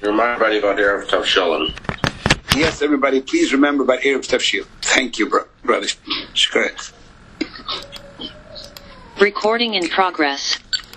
Remind everybody about Erev Tavshalom. Yes, everybody, please remember about Erev Tavshil. Thank you, brother. Shkret. Recording in progress.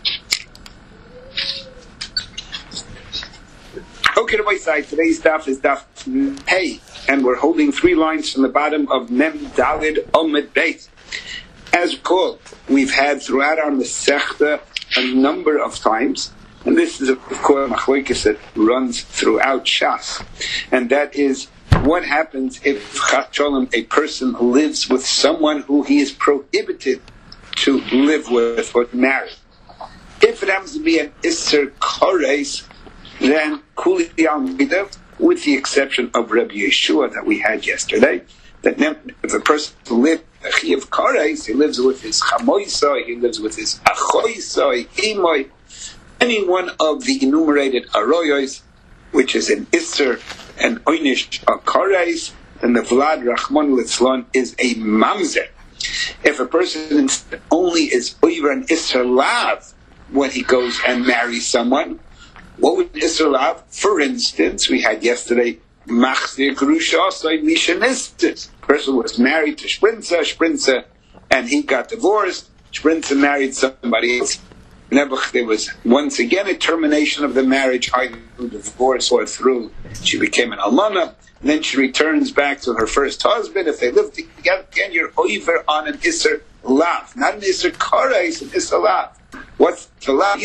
Okay, to my side, today's daf is daf Hey, and we're holding 3 lines from the bottom of Mem Dalid Omid Beit. As recalled, we've had throughout our Masechta a number of times, and this is, of course, machlokes that runs throughout Shas, and that is what happens if a person lives with someone who he is prohibited to live with or marry. If it happens to be an Isser Kores, then Kuli Almida, with the exception of Rabbi Yeshua that we had yesterday, that if a person lives a Chiyav Kores, he lives with his Chamoisai, he lives with his Achoisai, Imoi, any one of the enumerated Aroyos, which is an Isser and Oynish Kores, then the Vlad Rachman Litzlon is a Mamzer. If a person only is over an Isser Lav when he goes and marries someone, what would Isser Lav? For instance, we had yesterday Machzir Grusha Soy Mishanistis. The person was married to Shprinza, and he got divorced. Shprinza married somebody else. There was once again a termination of the marriage, either through divorce or through she became an almana. And then she returns back to her first husband. If they live together again, you're over on an Isser Lav, not an Isser Kores, an Isser Lav. What's the Lav?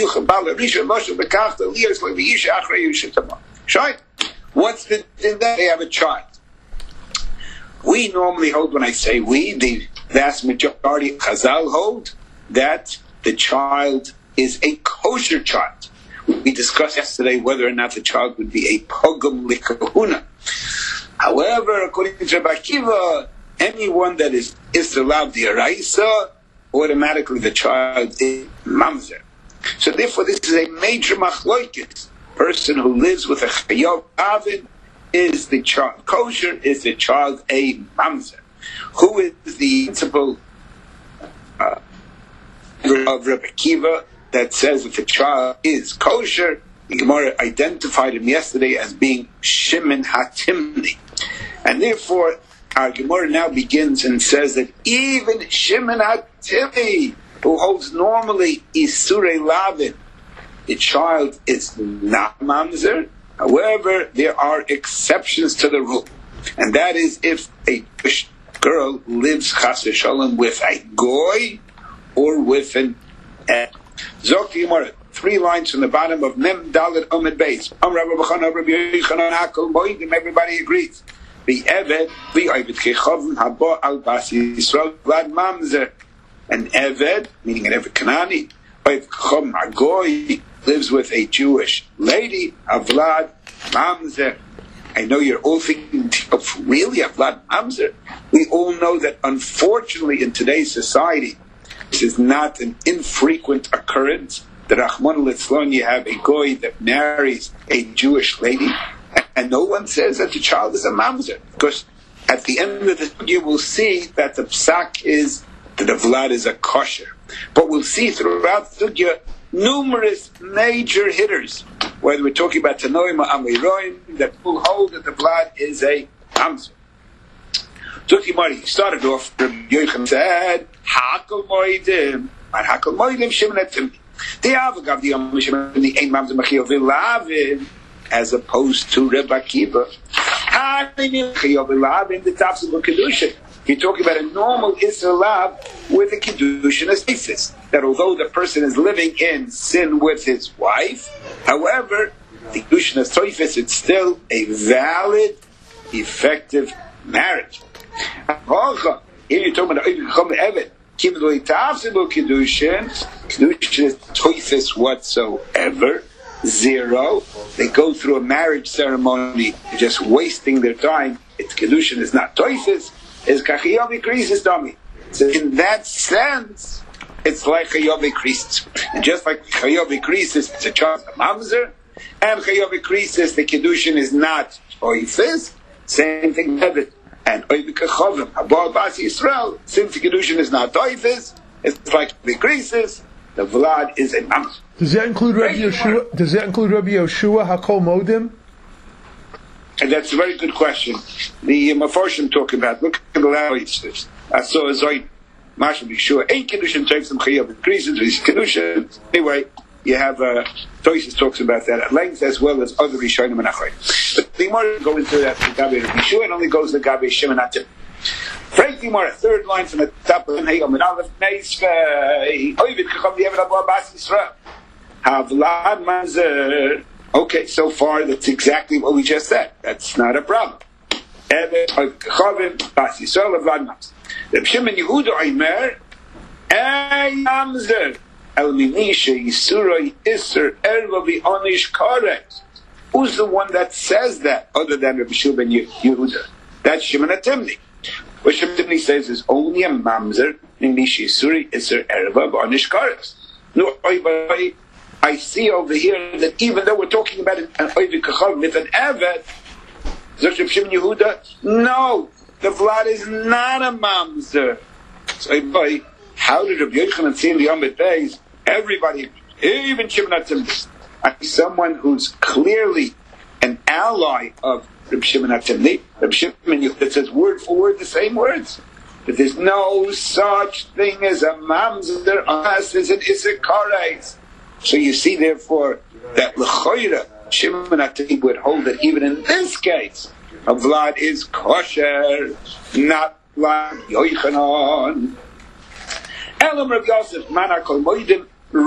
What's the thing that they have a child? We normally hold, when I say we, the vast majority of Chazal hold that the child is a kosher child. We discussed yesterday whether or not the child would be a pogum likahuna. However, according to Rabbi Akiva, anyone that is allowed the Araisa, automatically the child is mamzer. So therefore, this is a major machlokes. Person who lives with a chayav avid, is the child kosher? Is the child a mamzer? Who is the principal of Rabbi Akiva that says if a child is kosher? The Gemara identified him yesterday as being Shimon HaTimni. And therefore, our Gemara now begins and says that even Shimon HaTimni, who holds normally Isurei Lavin, the child is not mamzer. However, there are exceptions to the rule. And that is if a girl lives chas v'shalom with a goy or with an Zok Gemara, 3 lines from the bottom of Mem Dalet Omid Beis. Everybody agrees. The Eved, the Eved Kechavim Haba Al Bas Yisrael Vlad Mamzer. An Eved, meaning an Eved Kanani, Eved Kechavim Hagoy, lives with a Jewish lady, Vlad Mamzer. I know you're all thinking, really, Vlad Mamzer? We all know that, unfortunately, in today's society, this is not an infrequent occurrence. That Rahman Litzlon, you have a goy that marries a Jewish lady, and no one says that the child is a mamzer, because at the end of the you will see that the psak is that the vlad is a kosher. But we'll see throughout the sugya numerous major hitters, whether we're talking about Tanoim or Amiroim, that will hold that the vlad is a mamzer. Tuki Mari started off. Yoichem said, "Hakol moedim, and hakol moedim shemnetim." The Avagav the Amishim the Ein Mamzer Machiyov Lavin, as opposed to Rebbe Akiva. Machiyov Lavin the Tafsir Kedushin. You're talking about a normal Isser Lav with a Kedushin as basis. That although the person is living in sin with his wife, however, the Kedushin as Toifis, it's still a valid, effective marriage. Here you're talking about Eved. Kedushin is toifis whatsoever, 0. They go through a marriage ceremony, just wasting their time. It's Kedushin is not toifis, it's kachiyavi krisis dummy. So in that sense, it's like chayavi krisis. And just like chayavi krisis, it's a child of mamzer, and chayavi krisis, the Kedushin is not toifis. Same thing with it. And Oivik Chovim, Abba Bas Yisrael, since the Kedushin is not Toifis, it's like the Krisis, the Vlad is a Mamzer. Does that include Rabbi Yeshua? Does that include Rabbi Yeshua Hakol Modim? And that's a very good question. The Mefarshim talk about, look at the language. I saw a Zoid, Mashal Bishua, Ein Kedushin takes them Chayav increases, Kedushin. Anyway, you have, Toysis talks about that at length, as well as other Rishonim and Achray. But the Gemara doesn't go into that Gabi Bishua, it only goes to Gabi Shimon Atim. Frank Gemara, third line from the top of the Hayom and Aleph Neisvei, Oivid Kacham the Eved Abu Abbas Yisrael. Havlad Mazer. Okay, so far that's exactly what we just said. That's not a problem. Eved Kachavim Bas Yisrael Havlad Mazer. Reb Shimon Yehuda Omer, Ey Mamzer. El Minisha Yisuroi Isser Erva V'Onish Karet. Who's the one that says that other than Reb Shimon Yehuda? That's Shimon HaTimni. What Shimon HaTimni says is only a Mamzer, Minisha Yisuri Isser Erva V'Onish Karet. No, I see over here that even though we're talking about an Oivid Kachavim, if an Eved, Zok Reb Shimon Yehuda, no, the Vlad is not a Mamzer. So, how did Rabbi Yochanan see in the Yom Beis? Everybody, even Shimon HaTimni, someone who's clearly an ally of Rabbi Shimon HaTimni, Rabbi Shimon Yehuda says word for word the same words. But there's no such thing as a Mamzer unless there's an Isser Kares. So you see, therefore, that L'choira, Shimon HaTimni would hold that even in this case, a Vlad is kosher, not like Yochanan. Elam Rav Yosef, Man HaKol Moedim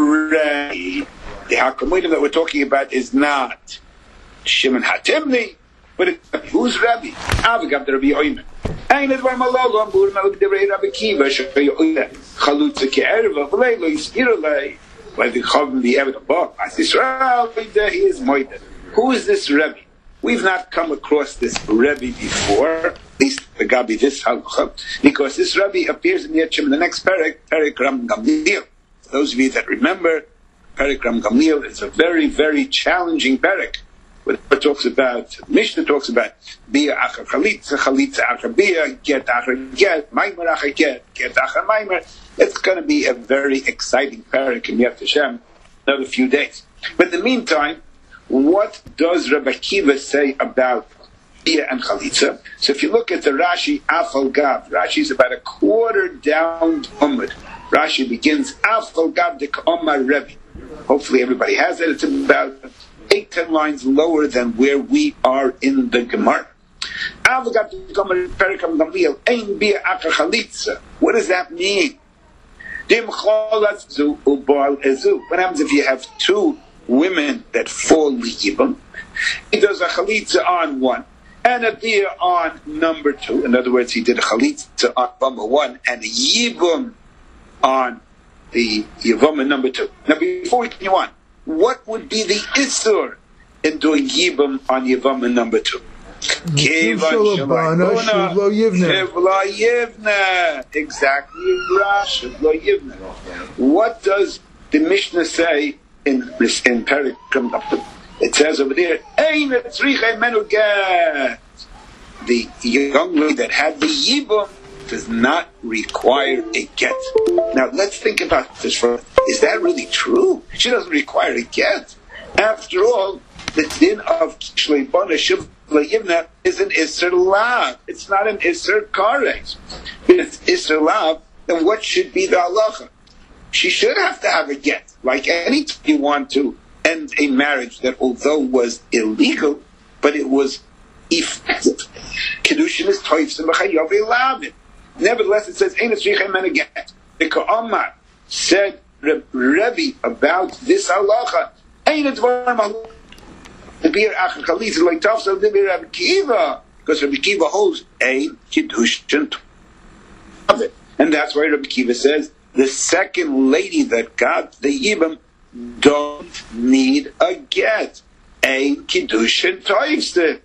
Rei. The HaKol Moedim that we're talking about is not Shimon HaTimni, but it's who's Rabbi? Avagav the Rabbi Oimer. Ein Edvar Malolo Ambur Melech Devrei Rabbi Kiva Shafei Oile Chalutza Ke'erva V'lei Lo Yispirolei like the Chavim the Eved above. As Israel, he is Moedim. Who is this Rabbi? We've not come across this Rebbe before, at least the Gabi this halakha, because this Rebbe appears in Yetchim in the next Perek Ram Gamliel. Those of you that remember, Perek Ram Gamliel is a very, very challenging Perek. Where it talks about, Mishnah talks about Bia Achar Chalitza, Chalitza Achar Bia, Get Achar Get, Maimer Achar Get Achar Maimer. It's going to be a very exciting Perek in Yet Hashem, another few days. But in the meantime, what does Rabbi Akiva say about Bia and Chalitza? So if you look at the Rashi, Afal Gav, Rashi is about a quarter down Umad. Rashi begins, Afal Gav de K'omar Rebbe. Hopefully everybody has it. It's about 8-10 lines lower than where we are in the Gemara. Afal Gav de K'omar Perikam Gamliel, Ein Bia Achar Chalitza. What does that mean? Dim Cholatz Zu Ubal Ezu. What happens if you have two women that fall liyibum? He does a chalitza on one and a bia on number two. In other words, he did a chalitza on number one and a yibum on the yibum number two. Now, before we continue on, what would be the isur in doing yibum on yibum number two? Exactly. What does the Mishnah say in Perek? It says over there, the young lady that had the yibum does not require a get. Now let's think about this for is that really true? She doesn't require a get. After all, the din of Kishlei Bona Shiv Yivna is an Isser Lav. It's not an Isser Kares. If it's Isser Lav, then what should be the halacha? She should have to have a get. Like any time you want to end a marriage that although was illegal, but it was effective. Kedushin is toifsim b'chayav elavin. Nevertheless, it says, Ein etzrichem men a get. The Ka'amar said Rebbe about this halacha, Ein edvar mahu the beer achar chalitza like tafsel the beer Rabbi Kiva, because Rabbi Kiva holds Ein Kedushin of it. And that's why Rabbi Kiva says, the second lady that got the yibum don't need a get. Ein Kiddushin toifste.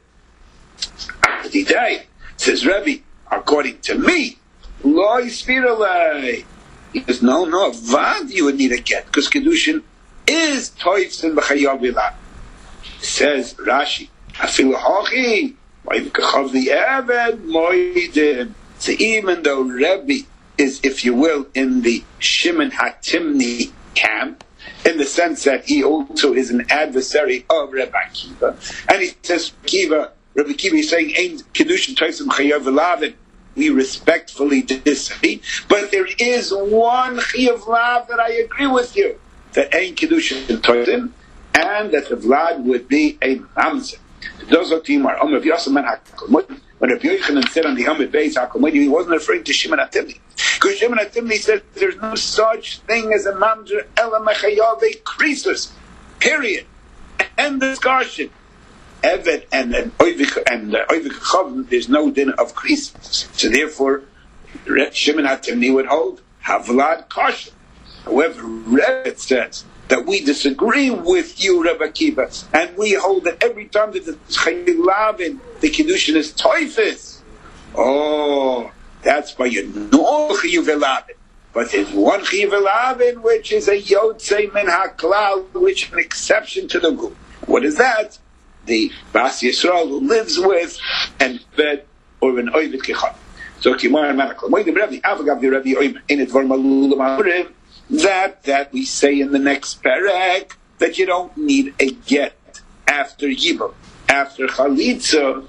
Says Rebbe, according to me, lo yispiralei. He says, no, vad you would need a get, because Kiddushin is toifste b'chayav v'la. Says Rashi, afilu hochi, v'yivkachav the eved moedim. So even though Rebbe is, if you will, in the Shimon HaTimni camp, in the sense that he also is an adversary of Rabbi Akiva, and he says, Akiva, Rabbi Kiva is saying, Ein Kedushin Toisim Chayav Lavin. We respectfully disagree, but there is one Chayav Lav that I agree with you, that Ein Kedushin Toisim, and that the Vlad would be a Mamzer. Those are Timar. When Rabbi Yochanan said on the Amud Beis HaKol, he wasn't referring to Shimon HaTimni. Because Shimon HaTimni said there's no such thing as a Mamzer Ela Mechayave Krisus. Period. End discussion. Evet and Oivik Chav, there's no din of Krisus. So therefore, Shimon HaTimni would hold Havlad Kosher. However, Rebbe says that we disagree with you, Rabbi Kiva, and we hold that every time that the Chayilavin, the Kiddushin is Toifis. Oh, that's by your no Chayilavin. But there's one Chayilavin which is a Yotzei Min HaKlal, which is an exception to the rule. What is that? The Bas Yisrael who lives with and fed or an Oivit Kechad. So Kimar Manakal. Wait, the Rabbi Avagav the Rabbi Oim in it Varmalulam that we say in the next parak that you don't need a get after Yibam. After Chalitza,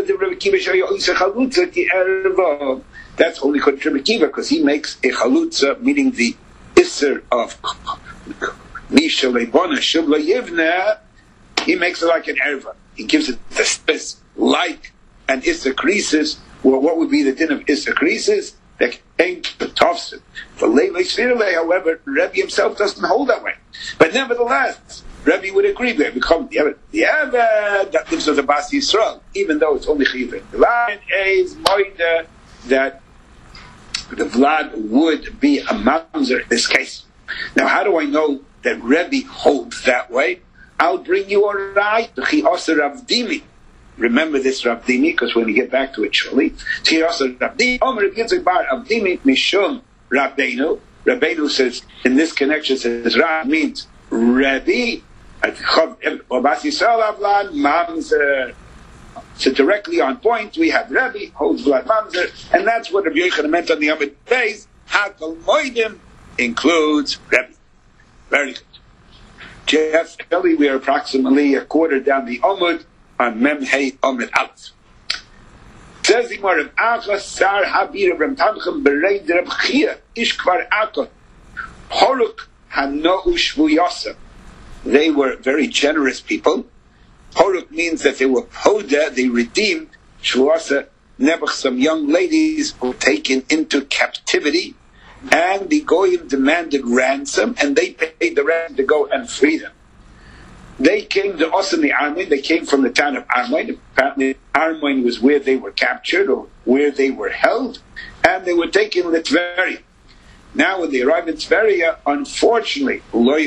that's only called Rabbi Kiva because he makes a Chalutza, meaning the Isser of Misha Lebona Shubla Yivna. He makes it like an erva. He gives it the space like an Issa Krisis. Well, what would be the din of Issa Krisis? That ain't the Tofsin. For Levi Svirle, however, Rebbe himself doesn't hold that way. But nevertheless, Rebbe would agree there. Become the Eved that lives with the Bas Yisrael, even though it's only Chiyuv. The line is Moida that the Vlad would be a Mamzer in this case. Now, how do I know that Rebbe holds that way? I'll bring you a right to Chiyasa Rav Dimi. Remember this Rav Dimi, because when we get back to it shortly. Chiyasa Rav Dimi, Omer Yitzchak Bar Rav Dimi Mishum Rabbeinu. Rabbeinu says, in this connection, says Rav means Rabbi, Bas Yisrael Avlad Mamzer. So directly on point, we have Rabbi, holds Vlad Mamzer, and that's what Rabbi Yochanan meant on the Amud Beis. Hakol Moedim includes Rabbi. Very good. Jeff Kelly, we are approximately a quarter down the Amud on Mem Hey Amud Aleph. Says the Gemara, Acha Sar Habir Reb Tanchem Berei Reb Chia Ish Kvar Akon Horuk Hano Ushvuyasa. They were very generous people. Horuk means that they were poda, they redeemed Shvuyasa, Nebuch, some young ladies were taken into captivity, and the Goyim demanded ransom, and they paid the ransom to go and free them. They came to Osam Armoin. They came from the town of Armoin. Apparently, Armoin was where they were captured or where they were held, and they were taken to Tveria. Now, when they arrived in Tveria, unfortunately,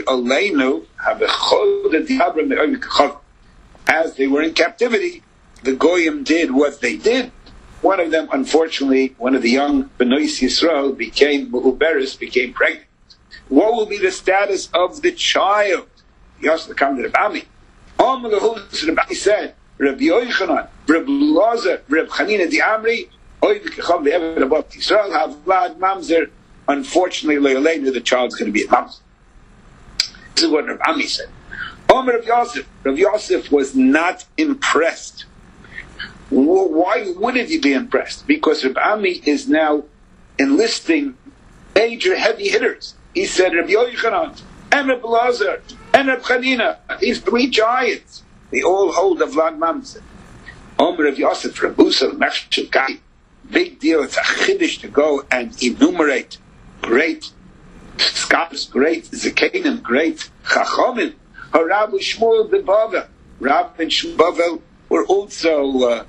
as they were in captivity, the Goyim did what they did. One of them, unfortunately, one of the young Benois Yisrael became pregnant. What will be the status of the child? He also come to the Bami. Rabbi said, Rabbi Yochanan, Rabbi Lazar, Rabbi Chanina di Amri, Yisrael have Vlad Mamzer. Unfortunately, later the child's going to be a Mamzer. This is what Rabbi Ami said. Rabbi Yosef. Rabbi Yosef was not impressed. Why wouldn't he be impressed? Because Rabbi Ami is now enlisting major heavy hitters. He said, Rabbi Yochanan, and Rabbi Lazar, and Rabbi Chanina, these three giants, they all hold a Vlad Mamzer. Rabbi Yosef, Rabbi Usa, Mechshekai, big deal. It's a chiddush to go and enumerate great scholars, great Zekanim, great Chachomim. Rabbi Shmuel ben Bava, Rabbi and Shmuel were also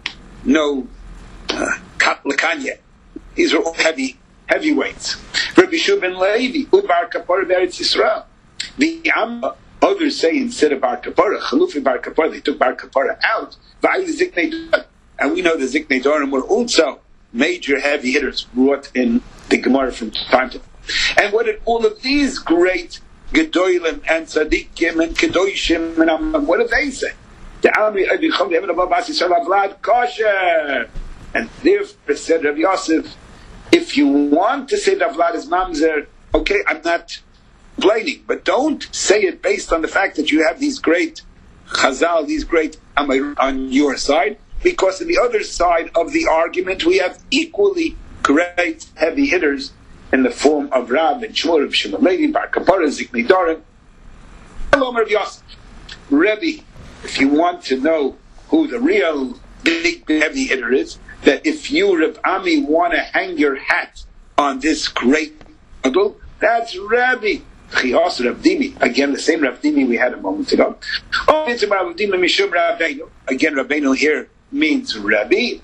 Katlakanya. These are all heavyweights. Rabbi Shua ben Levi, Ubar Kapara Beretz Yisrael. The Amma, others say instead of Bar Kapara, Chalufi Bar Kapara, they took Bar Kapara out. And we know the Ziknei Dorim were also major heavy hitters brought in the Gemara from time to time. And what did all of these great Gedolim and Tzadikim and Kedoshim and what did they say? The Amri Abi Chom Yemen Abba Bas Yisrael Vlad Kosher. And therefore said Rabbi Yosef, if you want to say that Vlad is Mamzer, okay, I'm not complaining, but don't say it based on the fact that you have these great Chazal, these great Amir on your side. because on the other side of the argument we have equally great heavy hitters in the form of Rav and Shmuel, Rav Shimon Levi, Bar Kapara, Zikni Doran, Rav Yosef. Rebbe, if you want to know who the real big heavy hitter is, that if you, Rav Ami, want to hang your hat on this great model, that's Rebbe. Chios Rav Dimi, again the same Rav Dimi we had a moment ago. Oh, it's about Rav Dimi Mishum Rabbeinu. Again, Rabbeinu here means Rebbe.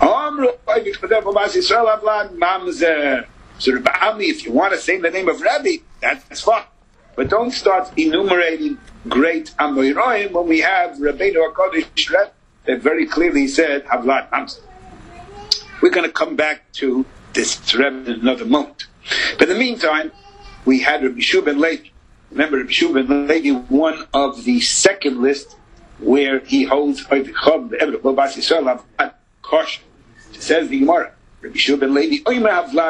So Rav Ami, if you want to say the name of Rebbe, that's fine. But don't start enumerating great Amoyroim when we have Rabbeinu HaKadosh Rebbe that very clearly said Havlad Mamzer. We're going to come back to this Rebbe in another moment. But in the meantime, we had Rabbi Shua ben Levi. Remember, Rabbi Shua ben Levi, one of the second list where he holds kosher. Says the Gemara, Rabbi Shua ben Levi, the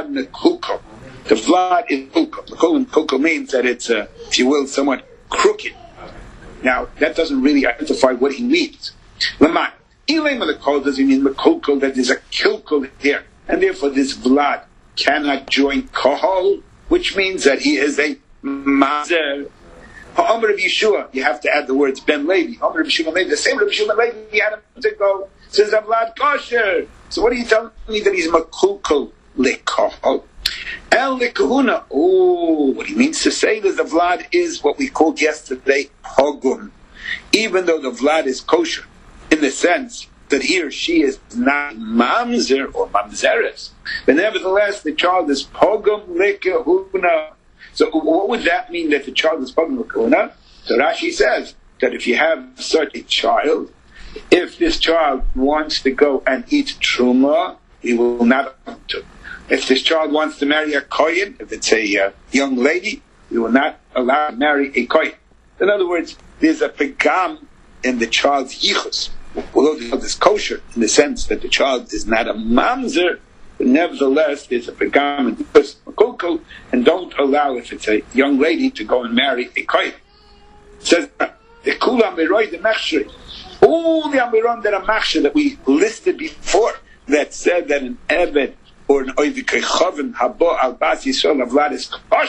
vlad is kulko. Kulko means that it's, if you will, somewhat crooked. Now, that doesn't really identify what he means. Lamai, does he mean kulko, that there's a kilko here, and therefore this vlad cannot join kohol, which means that he is a mazer. Ha'amr of Yeshua, you have to add the words Ben Levi. Ha'amr of Yeshua Ben Levi, the same Rabbi Yeshua Ben Levi, he had him to go, says Vlad kosher. So what are you telling me that he's makulko lekohol? El lekahuna, what he means to say that the Vlad is what we called yesterday hogum. Even though the Vlad is kosher, in the sense that he or she is not mamzer or mamzeres, but nevertheless the child is pogum lekahuna. So what would that mean, that the child is pogum lekahuna? So Rashi says that if you have such a child, if this child wants to go and eat truma, he will not want to. If this child wants to marry a kohen, if it's a young lady, we will not allow to marry a kohen. In other words, there's a pegam in the child's yichus. Although the child is kosher in the sense that the child is not a mamzer, but nevertheless there's a pegam in the makulko, and don't allow, if it's a young lady, to go and marry a kohen. It says the kulam beroy the machshir. All the amiron that are machshir that we listed before, that said that an eved or an oivik chavim habo al bas yisrael avlad is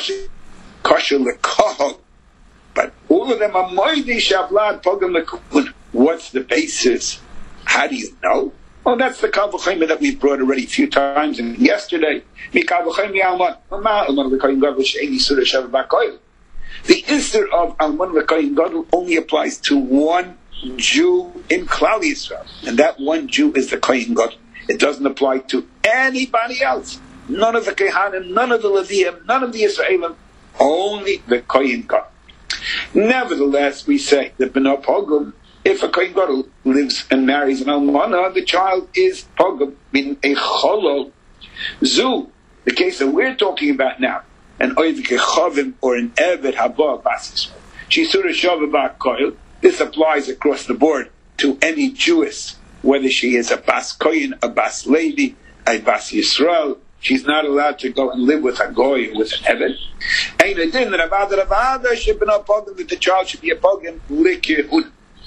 kosher lekohol, but all of them are moidi shavlad pogam lekun. What's the basis? How do you know? Well, that's the kal v'chomer that we've brought already a few times, and yesterday, mikal v'chomer alman l'koyin gadol she'eni surah sheva b'koil. The issur of alman l'koyin gadol only applies to one Jew in Klal Yisrael, and that one Jew is the koyin gadol. It doesn't apply to anybody else. None of the Kehanim, none of the Leviim, none of the Yisraelim, only the koyin gadol. Nevertheless, we say that b'no pogum, if a koyin gadol lives and marries an almana, the child is pogum, meaning a cholol. Zu, the case that we're talking about now, an oivik chavim or an eved haba bas Yisrael. Shisura shava ba'koil. This applies across the board to any Jewess, whether she is a bas koyin, a bas levi, a bas Yisrael. She's not allowed to go and live with a goy or with an eved. Ein adin ravada shebno pogum, that the child should be a pogum likehud.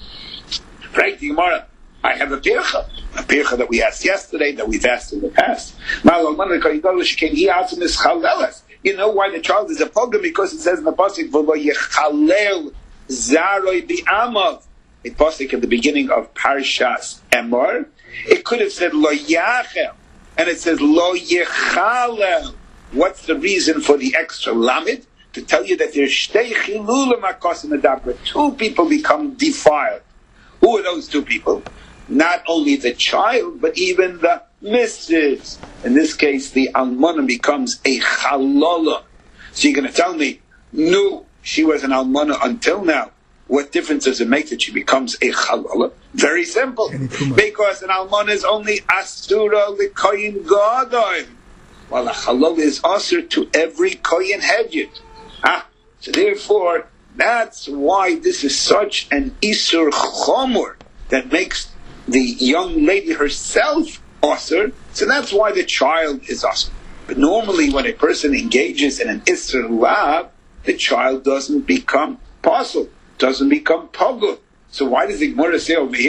Right, the Gemara, I have a pircha that we asked yesterday, that we've asked in the past. You know why the child is a pogum? Because it says in the pasuk, "V'lo yechalel zaroi bi'amav." A pasuk at the beginning of Parshas Emor. It could have said lo yachel, and it says lo yechalel. What's the reason for the extra lamed? To tell you that there's shtei chilulim hakosim adabra. Two people become defiled. Who are those two people? Not only the child, but even the missus. In this case, the almana becomes a chalola. So you're going to tell me, no, she was an almana until now. What difference does it make that she becomes a chalola? Very simple. Because an almana is only asura l'koyin gadol, while a chalola is asur to every koyin hedyot. So therefore, that's why this is such an isur chomor that makes the young lady herself asur. So that's why the child is asur. But normally when a person engages in an isur lav, the child doesn't become pasul, doesn't become pogul. So why does the Gemara say over here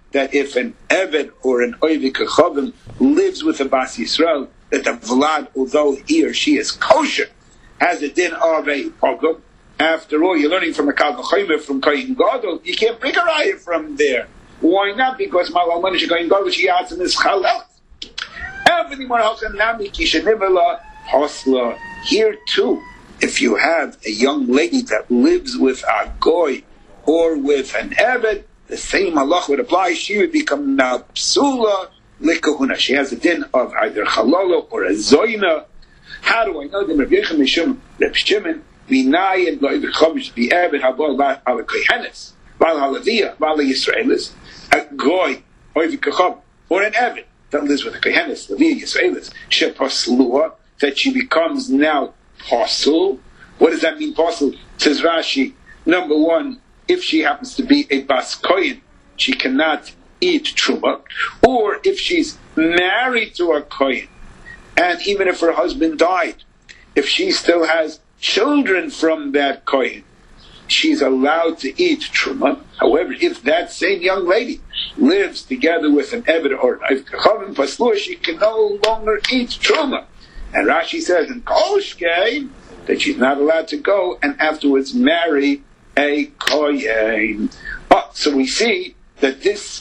that if an Eved or an Oivik Kechavim lives with a Bas Yisrael, that the Vlad, although he or she is kosher, has a din of a Pogum. After all, you're learning from a Kal V'chomer, from Kohen Gadol, you can't bring a raya from there. Why not? Because Malal Manish Kohen Gadol, she has in this Chalel. Everything more else, and Nami Kishanivela Hosla. Here too, if you have a young lady that lives with a Goy or with an Eved, the same halach would apply. She would become now psula likahuna. She has a din of either chalala or a zoina. How do I know them? Rabbi Yechon Mishum Reb Shimon v'nai and loy v'chomish v'eved habol al kohenes val halavia val Yisraelis a goy oy v'kachom or an eved that lives with a kohenes lavia Yisraelis shepaslua, that she becomes now pasul. What does that mean, pasul? Says Rashi, number one, if she happens to be a bas kohen, she cannot eat truma. Or if she's married to a kohen, and even if her husband died, if she still has children from that kohen, she's allowed to eat truma. However, if that same young lady lives together with an eved or an kachavim paslua, she can no longer eat truma. And Rashi says in Kolshkein that she's not allowed to go and afterwards marry a kohen. So we see that this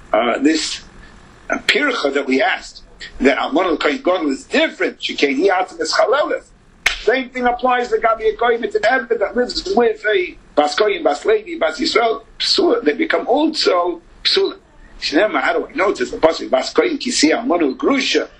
pircha that we asked, that Almon al-Kohen Gadol is different. She can't eat out in this chalelis. Same thing applies to Gabi a kohen. It's an Eved that lives with a Bas Kohen, Bas Levi, Bas Yisrael. Psula. They become also psula. How do I know? It's the pasuk Bas Kohen Kisi Almon al-Grusha.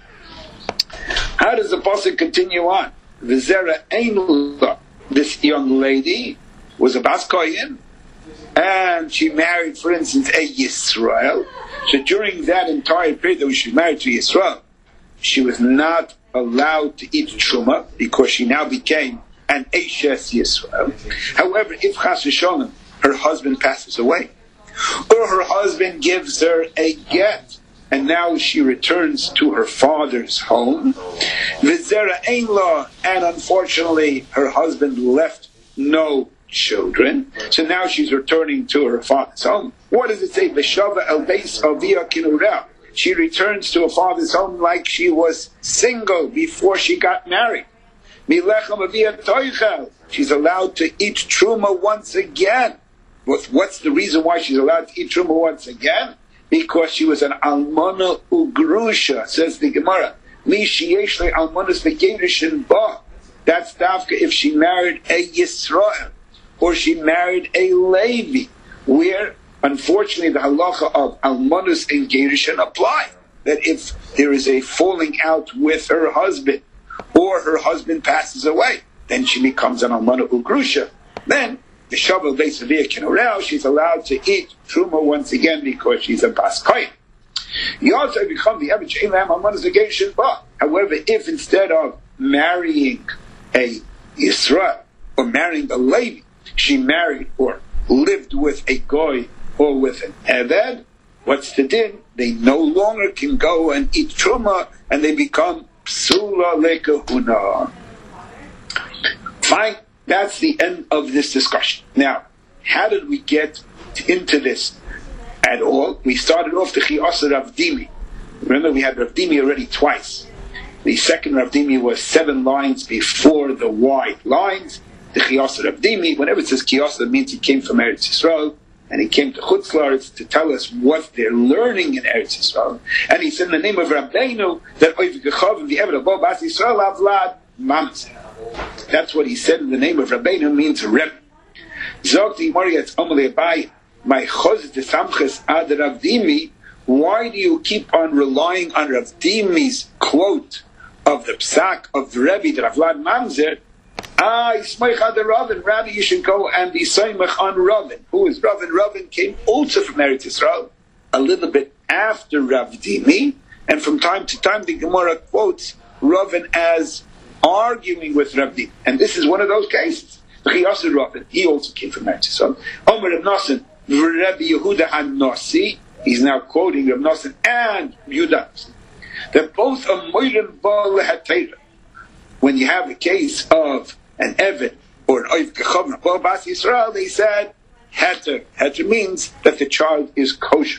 How does the pasuk continue on? V'zera Einula. This young lady was a Bas Kohen, and she married, for instance, a Yisrael. So during that entire period that she was married to Yisrael, she was not allowed to eat truma because she now became an Eishes Yisrael. However, if Chas v'Shalom, her husband passes away, or her husband gives her a get, and now she returns to her father's home, V'zera ein la, and unfortunately her husband left no children, so now she's returning to her father's home. What does it say? V'shava el beis avia kinurah. She returns to her father's home like she was single before she got married. Milechem avia toichel. She's allowed to eat truma once again. What's the reason why she's allowed to eat truma once again? Because she was an almana ugrusha, says the Gemara. Mi sheyesh le almanas v'gerishin ba. That's dafka if she married a Yisrael, or she married a Levi, where unfortunately the halacha of almanus and gerishin apply. That if there is a falling out with her husband, or her husband passes away, then she becomes an almana ugrusha. Then the Shabbal Beis Avia Kinorel, she's allowed to eat truma once again because she's a Bas Kohen. You also become the Eved She'ein Lahem Almanas V'Gerishin Ba. However, if instead of marrying a Yisrael or marrying a Levi, she married or lived with a Goy or with an Eved, what's the din? They no longer can go and eat truma, and they become psula lekahuna. Fine. That's the end of this discussion. Now, how did we get into this at all? We started off the Chiyasa Rav Dimi. Remember, we had Rav Dimi already twice. The second Rav Dimi was 7 lines before the wide lines. The Chiyasa Rav Dimi, whenever it says Chiyasa, it means he came from Eretz Yisrael, and he came to Chutz La'aretz to tell us what they're learning in Eretz Yisrael. And he said in the name of Rabbeinu that Oivik Gechav, the Eved Abba Bas Yisrael Avlad Mamzer. That's what he said in the name of Rabbeinu, means Rebbe. Zogti Moriatz Omele Abai, my Chozit Samches Ad Rav Dimi. Why do you keep on relying on Rav Dimi's quote of the Psak of the Rebbe, the Avlad Mamzer? Yismaich Ad Ravin. Rather, you should go and be Soymach on Ravin. Who is Ravin? Ravin came also from Eretz Yisrael, a little bit after Rav Dimi, and from time to time the Gemara quotes Ravin as arguing with Rav Dimi. And this is one of those cases. Chiyasir Ravin, he also came from Eretz Yisrael. Omer Rav Nosson, Rabbi Yehuda HaNossi, he's now quoting Rav Nosson and Yehuda. They're both a Moirim Baal HaTeira. When you have a case of an Eved or an Oiv Gechav Baal Bas Yisrael, they said Heter. Heter means that the child is kosher.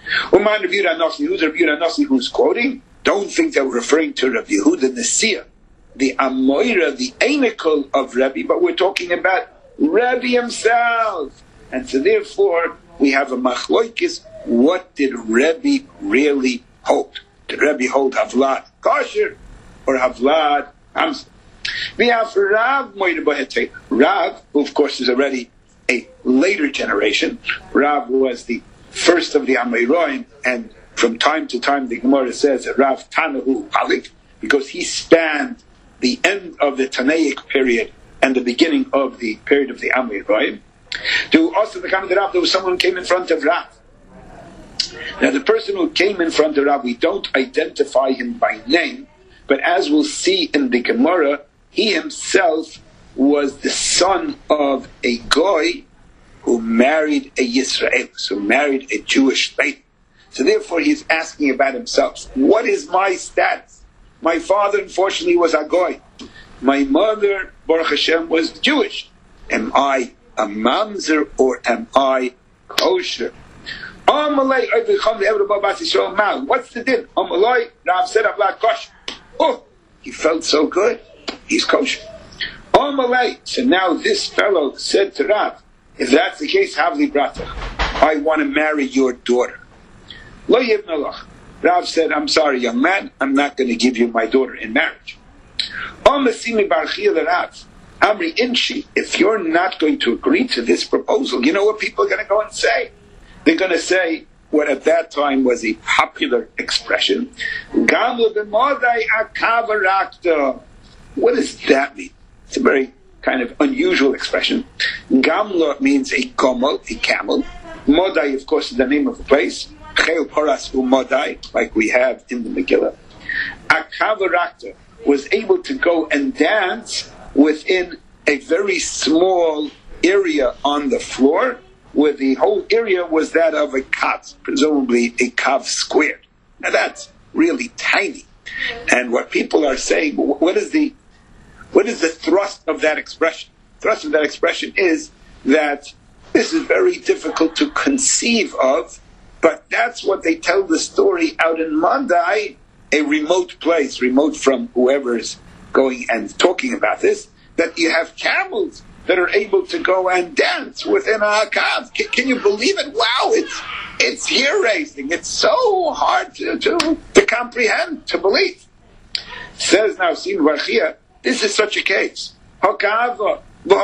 Uman Rabbi Yehuda Nossi, who's Rabbi Yehuda Nossi who's quoting? Don't think they're referring to Rabbi Yehuda Nasiya, the Amoira, the Einikol of Rabbi, but we're talking about Rabbi himself. And so therefore, we have a machloikis. What did Rabbi really hold? Did Rabbi hold Havlad kosher or Havlad hamster? We have Rav Moira Bahete. Rav, who of course is already a later generation. Rav was the first of the Amoraim, and from time to time the Gemara says that Rav Tanahu Halik, because he spanned the end of the Tanaic period and the beginning of the period of the Amoraim. To also the comment of Rav, there was someone who came in front of Rav. Now the person who came in front of Rav, we don't identify him by name, but as we'll see in the Gemara, he himself was the son of a Goy who married a Yisraelis, who married a Jewish lady. So therefore he's asking about himself. What is my status? My father, unfortunately, was a Goy. My mother, Baruch Hashem, was Jewish. Am I a mamzer or am I kosher? What's the din? Rav said Havlad kosher. Oh, he felt so good. He's kosher. So now this fellow said to Rav, if that's the case, Havli Brata, I want to marry your daughter. Lo yivna lach. Rav said, I'm sorry, young man, I'm not going to give you my daughter in marriage. Amri Inchi, if you're not going to agree to this proposal, you know what people are going to go and say? They're going to say what at that time was a popular expression. What does that mean? It's a very kind of unusual expression. Gamla means a gomel, a camel. Modai, of course, is the name of the place. Chel Paras Umodai, like we have in the Megillah. Akavarakta was able to go and dance within a very small area on the floor, where the whole area was that of a kav, presumably a kav squared. Now that's really tiny. And what people are saying, what is the thrust of that expression? The thrust of that expression is that this is very difficult to conceive of, but that's what they tell the story out in Mandai, a remote place, remote from whoever's going and talking about this, that you have camels that are able to go and dance within a kav. Can you believe it? Wow, it's hair-raising. It's so hard to comprehend, to believe. Says now, Sin Varchia, this is such a case. Until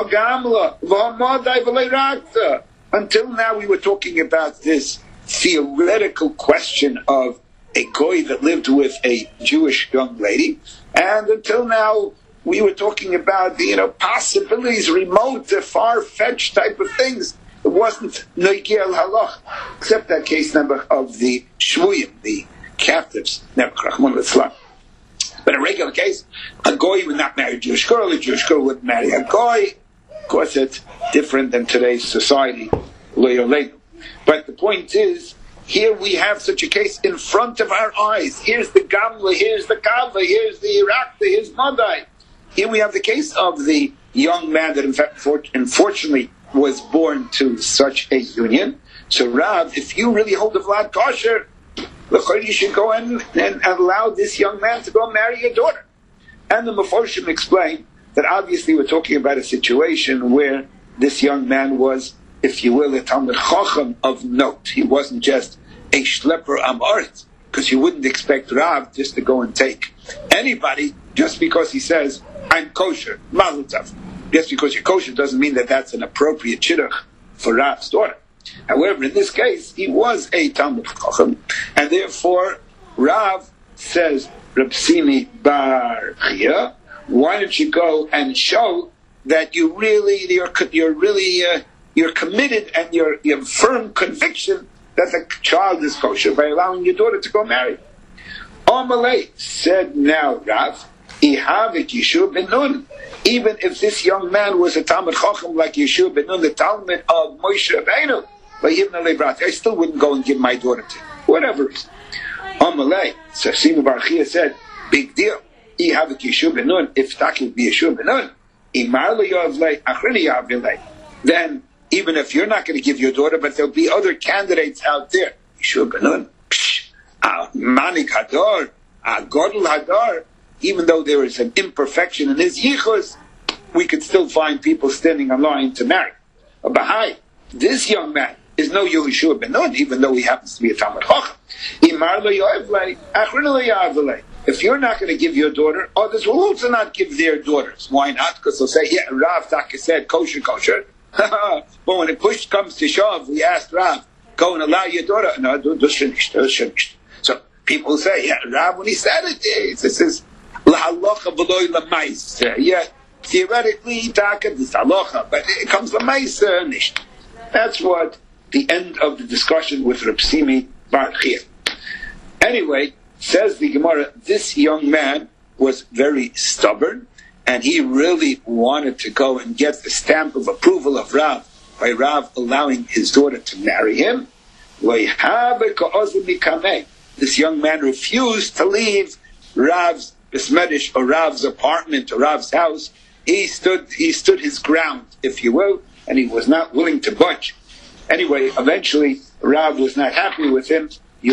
now we were talking about this theoretical question of a goy that lived with a Jewish young lady, and until now we were talking about the possibilities, remote, far-fetched type of things. It wasn't Noigi al Halach, except that case number of the Shmuyim, the captives, but in a regular case, a goy would not marry a Jewish girl would marry a goy. Of course, it's different than today's society. But the point is, here we have such a case in front of our eyes. Here's the Gamla, here's the Kava, here's the Irakta, here's Madai. Here we have the case of the young man that in fact, unfortunately, was born to such a union. So Rav, if you really hold the Vlad kosher, you should go and allow this young man to go and marry your daughter. And the Meforshim explained that obviously we're talking about a situation where this young man was, if you will, a Talmud Chacham of note. He wasn't just a Shlepper Am Aretz, because you wouldn't expect Rav just to go and take anybody just because he says, I'm kosher, Mazel Tov. Just because you're kosher doesn't mean that that's an appropriate shidduch for Rav's daughter. However, in this case, he was a Talmud Chacham, and therefore Rav says, Reb Simi Bar Chia, why don't you go and show that you're committed and you have firm conviction that the child is kosher by allowing your daughter to go marry. Amalei said, now Rav, Ihavik Yeshua ben Nun, even if this young man was a Talmud Chacham like Yeshua ben Nun, the Talmud of Moshe Rabbeinu, I still wouldn't go and give my daughter to him. Whatever. Amalei, so Sima Bar Chia said, big deal. Ihavik Yeshua ben Nun, if Taki would be Yeshua ben Nun, then even if you're not going to give your daughter, but there'll be other candidates out there. Yeshua ben Nun, a Manik Hadar, a Godel Hadar, even though there is an imperfection in his yichus, we could still find people standing in line to marry. A Baha'i, this young man is no Yehoshua ben Nun, even though he happens to be a Talmud Chacham. If you're not going to give your daughter, others will also not give their daughters. Why not? Because they'll say, yeah, Rav Taka said kosher, kosher. But when it push comes to shove, we asked Rav, go and allow your daughter. No, das finished. So people say, yeah, Rav, when he said it, this is lahalacha v'loy l'maisa. Yeah, theoretically, Taka, this halacha, but it comes l'maisa, nicht. That's what the end of the discussion with Reb Simi Bar Chia. Anyway, says the Gemara, this young man was very stubborn, and he really wanted to go and get the stamp of approval of Rav, by Rav allowing his daughter to marry him. This young man refused to leave Rav's besmedish, or Rav's apartment, or Rav's house. He stood his ground, if you will, and he was not willing to budge. Anyway, eventually, Rav was not happy with him.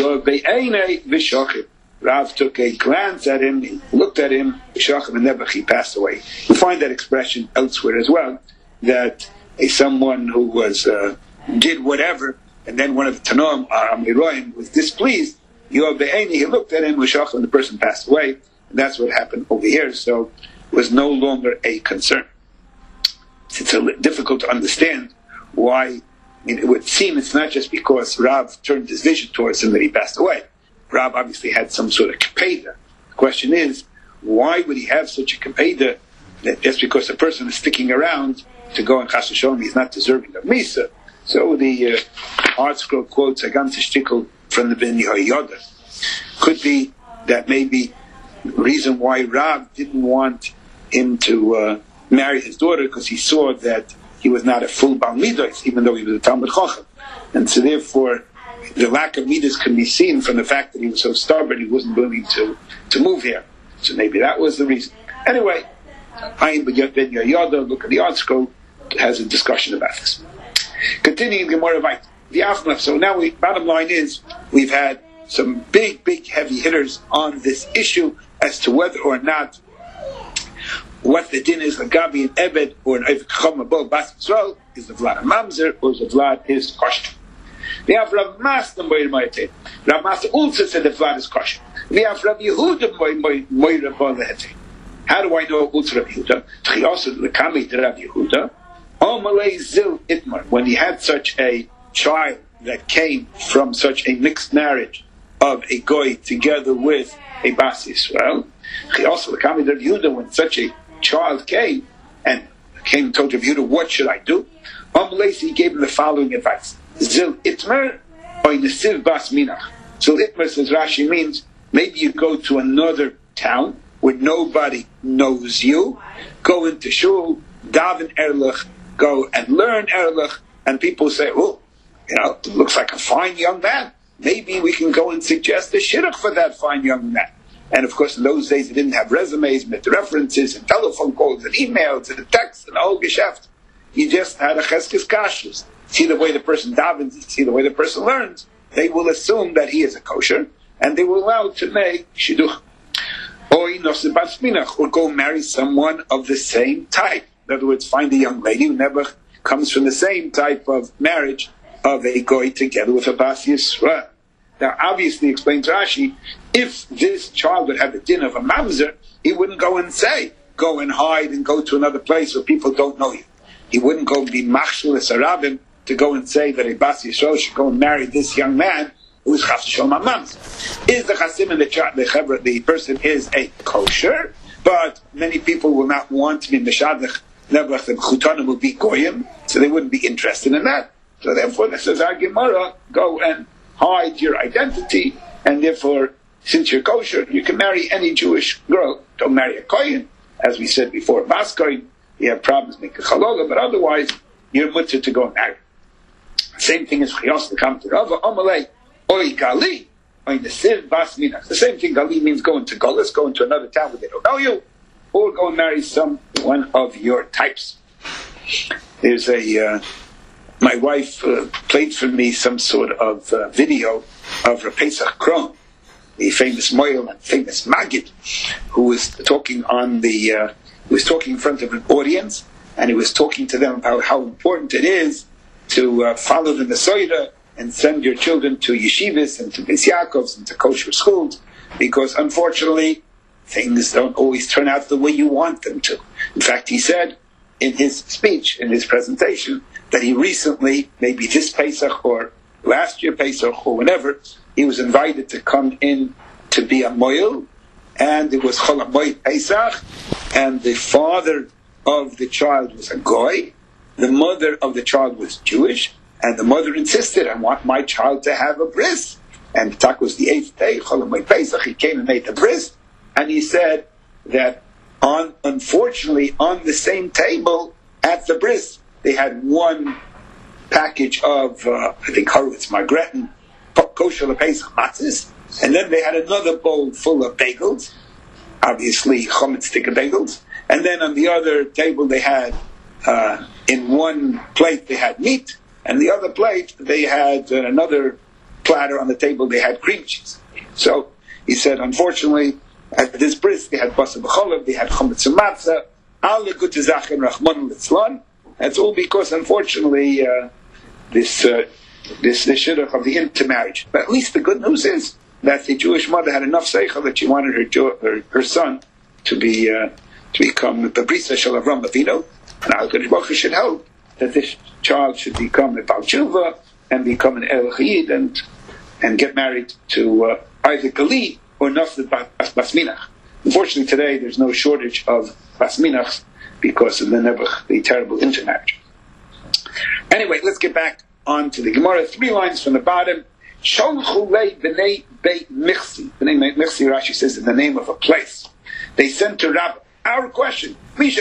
Rav took a glance at him, he looked at him, and he passed away. You find that expression elsewhere as well, that someone who was did whatever, and then one of the Tanoim, Amiroim, was displeased. He looked at him, and the person passed away. And that's what happened over here, so it was no longer a concern. It's difficult to understand why. It would seem it's not just because Rav turned his vision towards him that he passed away. Rav obviously had some sort of kepeda. The question is, why would he have such a kepeda that just because a person is sticking around to go and chas v'sholom, he's not deserving of Misa? So the Art Scroll quotes a ganze shtickle from the Ben Yehoyada. Could be that maybe the reason why Rav didn't want him to marry his daughter because he saw that he was not a full Baal Midos, even though he was a Talmud Chacham. And so therefore, the lack of Midas can be seen from the fact that he was so stubborn, he wasn't willing to move here. So maybe that was the reason. Anyway, Ayin Ben Yehoyada, look at the Art Scroll, has a discussion about this. Continuing Gemara Vayt. The Afnaf. So now, bottom line is, we've had some big heavy hitters on this issue as to whether or not what the din is, Gabi and Ebed, or an Eved Chacham above Bas Yisrael, is the Vlad a Mamzer, or is the Vlad is kosher. We have Rav Masda Moira Moyete. Rav Masda also said the Vlad is kosher. We have Rav Yehuda Moira Moyete. How do I know also Rav Yehuda? Chiyosu Lekami to Rav Yehuda. Omalei Zil Itmar. When he had such a child that came from such a mixed marriage of a goy together with a Bas Yisrael. Chiyosu Lekami to Rav Yehuda, when such a child came and told Rav Yehuda, what should I do? He gave him the following advice. Zil Itmer or Nesiv Bas Minach. Zil Itmer, says Rashi, means maybe you go to another town where nobody knows you, go into shul, daven erlich, go and learn erlich, and people say, oh, it looks like a fine young man. Maybe we can go and suggest a shidduch for that fine young man. And of course, in those days, they didn't have resumes, with references, and telephone calls, and emails, and texts, and all geschäft. You just had a cheskes kashrus. See the way the person davens, see the way the person learns. They will assume that he is a kosher, and they will allow to make shidduch. Or go marry someone of the same type. In other words, find a young lady who never comes from the same type of marriage of a goy together with a Bas Yisrael. Now, obviously, explains Rashi, if this child would have a din of a mamzer, he wouldn't go and say, go and hide and go to another place where people don't know you. He wouldn't go be machshul esarabim to go and say that a Bas Yisrael should go and marry this young man who is chas v'sholom mamzer. Is the chasim and the person is a kosher, but many people will not want to be meshadach, nevertheless the chutanim will be goyim, so they wouldn't be interested in that. So therefore, this is our Gemara, go and hide your identity, and therefore, since you're kosher, you can marry any Jewish girl. Don't marry a kohen, as we said before, Bas Kohen, you have problems making chalola, but otherwise, you're mutter to go and marry. Same thing as Chiyos to come to Rava, Omalei, Oi Gali, Oi Nesiv Bas Minach. The same thing, Gali means go into Golis, go into another town where they don't know you, or go and marry one of your types. There's a my wife played for me some sort of video of Rav Pesach Kron, the famous Moel and famous Maggid, who was talking in front of an audience, and he was talking to them about how important it is to follow the Mesorah and send your children to yeshivas and to Beis Yaakovs and to kosher schools, because unfortunately things don't always turn out the way you want them to. In fact, he said in his speech, in his presentation, that he recently, maybe this Pesach or last year Pesach or whenever, he was invited to come in to be a moil, and it was Chol HaMoed Pesach, and the father of the child was a goy, the mother of the child was Jewish, and the mother insisted, I want my child to have a bris. And that was the 8th day, Chol HaMoed Pesach, he came and made the bris, and he said that unfortunately on the same table at the bris, they had one package of, I think Horowitz Margrethen, kosher Pesach matzahs, and then they had another bowl full of bagels, obviously chometz sticker bagels, and then on the other table they had, in one plate they had meat, and the other plate they had another platter on the table, they had cream cheese. So he said, unfortunately, at this bris they had basar b'cholev, they had chometz and matzah, all the gute Sachen Rachmana litzlan. That's all because, unfortunately, this shidduch of the intermarriage. But at least the good news is that the Jewish mother had enough seichel that she wanted her son to become the brisa shel Avram Avinu, and Al Kadosh Baruch Hu should hope that this child should become a Bal Tshuva and become an El Chayid and get married to either Gali or Nafzat Bas Minach. Unfortunately, today there's no shortage of Bas Minachs because of the Nebuch, the terrible intermarriage. Anyway, let's get back on to the Gemara. 3 lines from the bottom. Sholchu lei b'nei Beit Michsi. B'nei Beit Michsi, Rashi says, in the name of a place. They sent to Rabbi. Our question. What's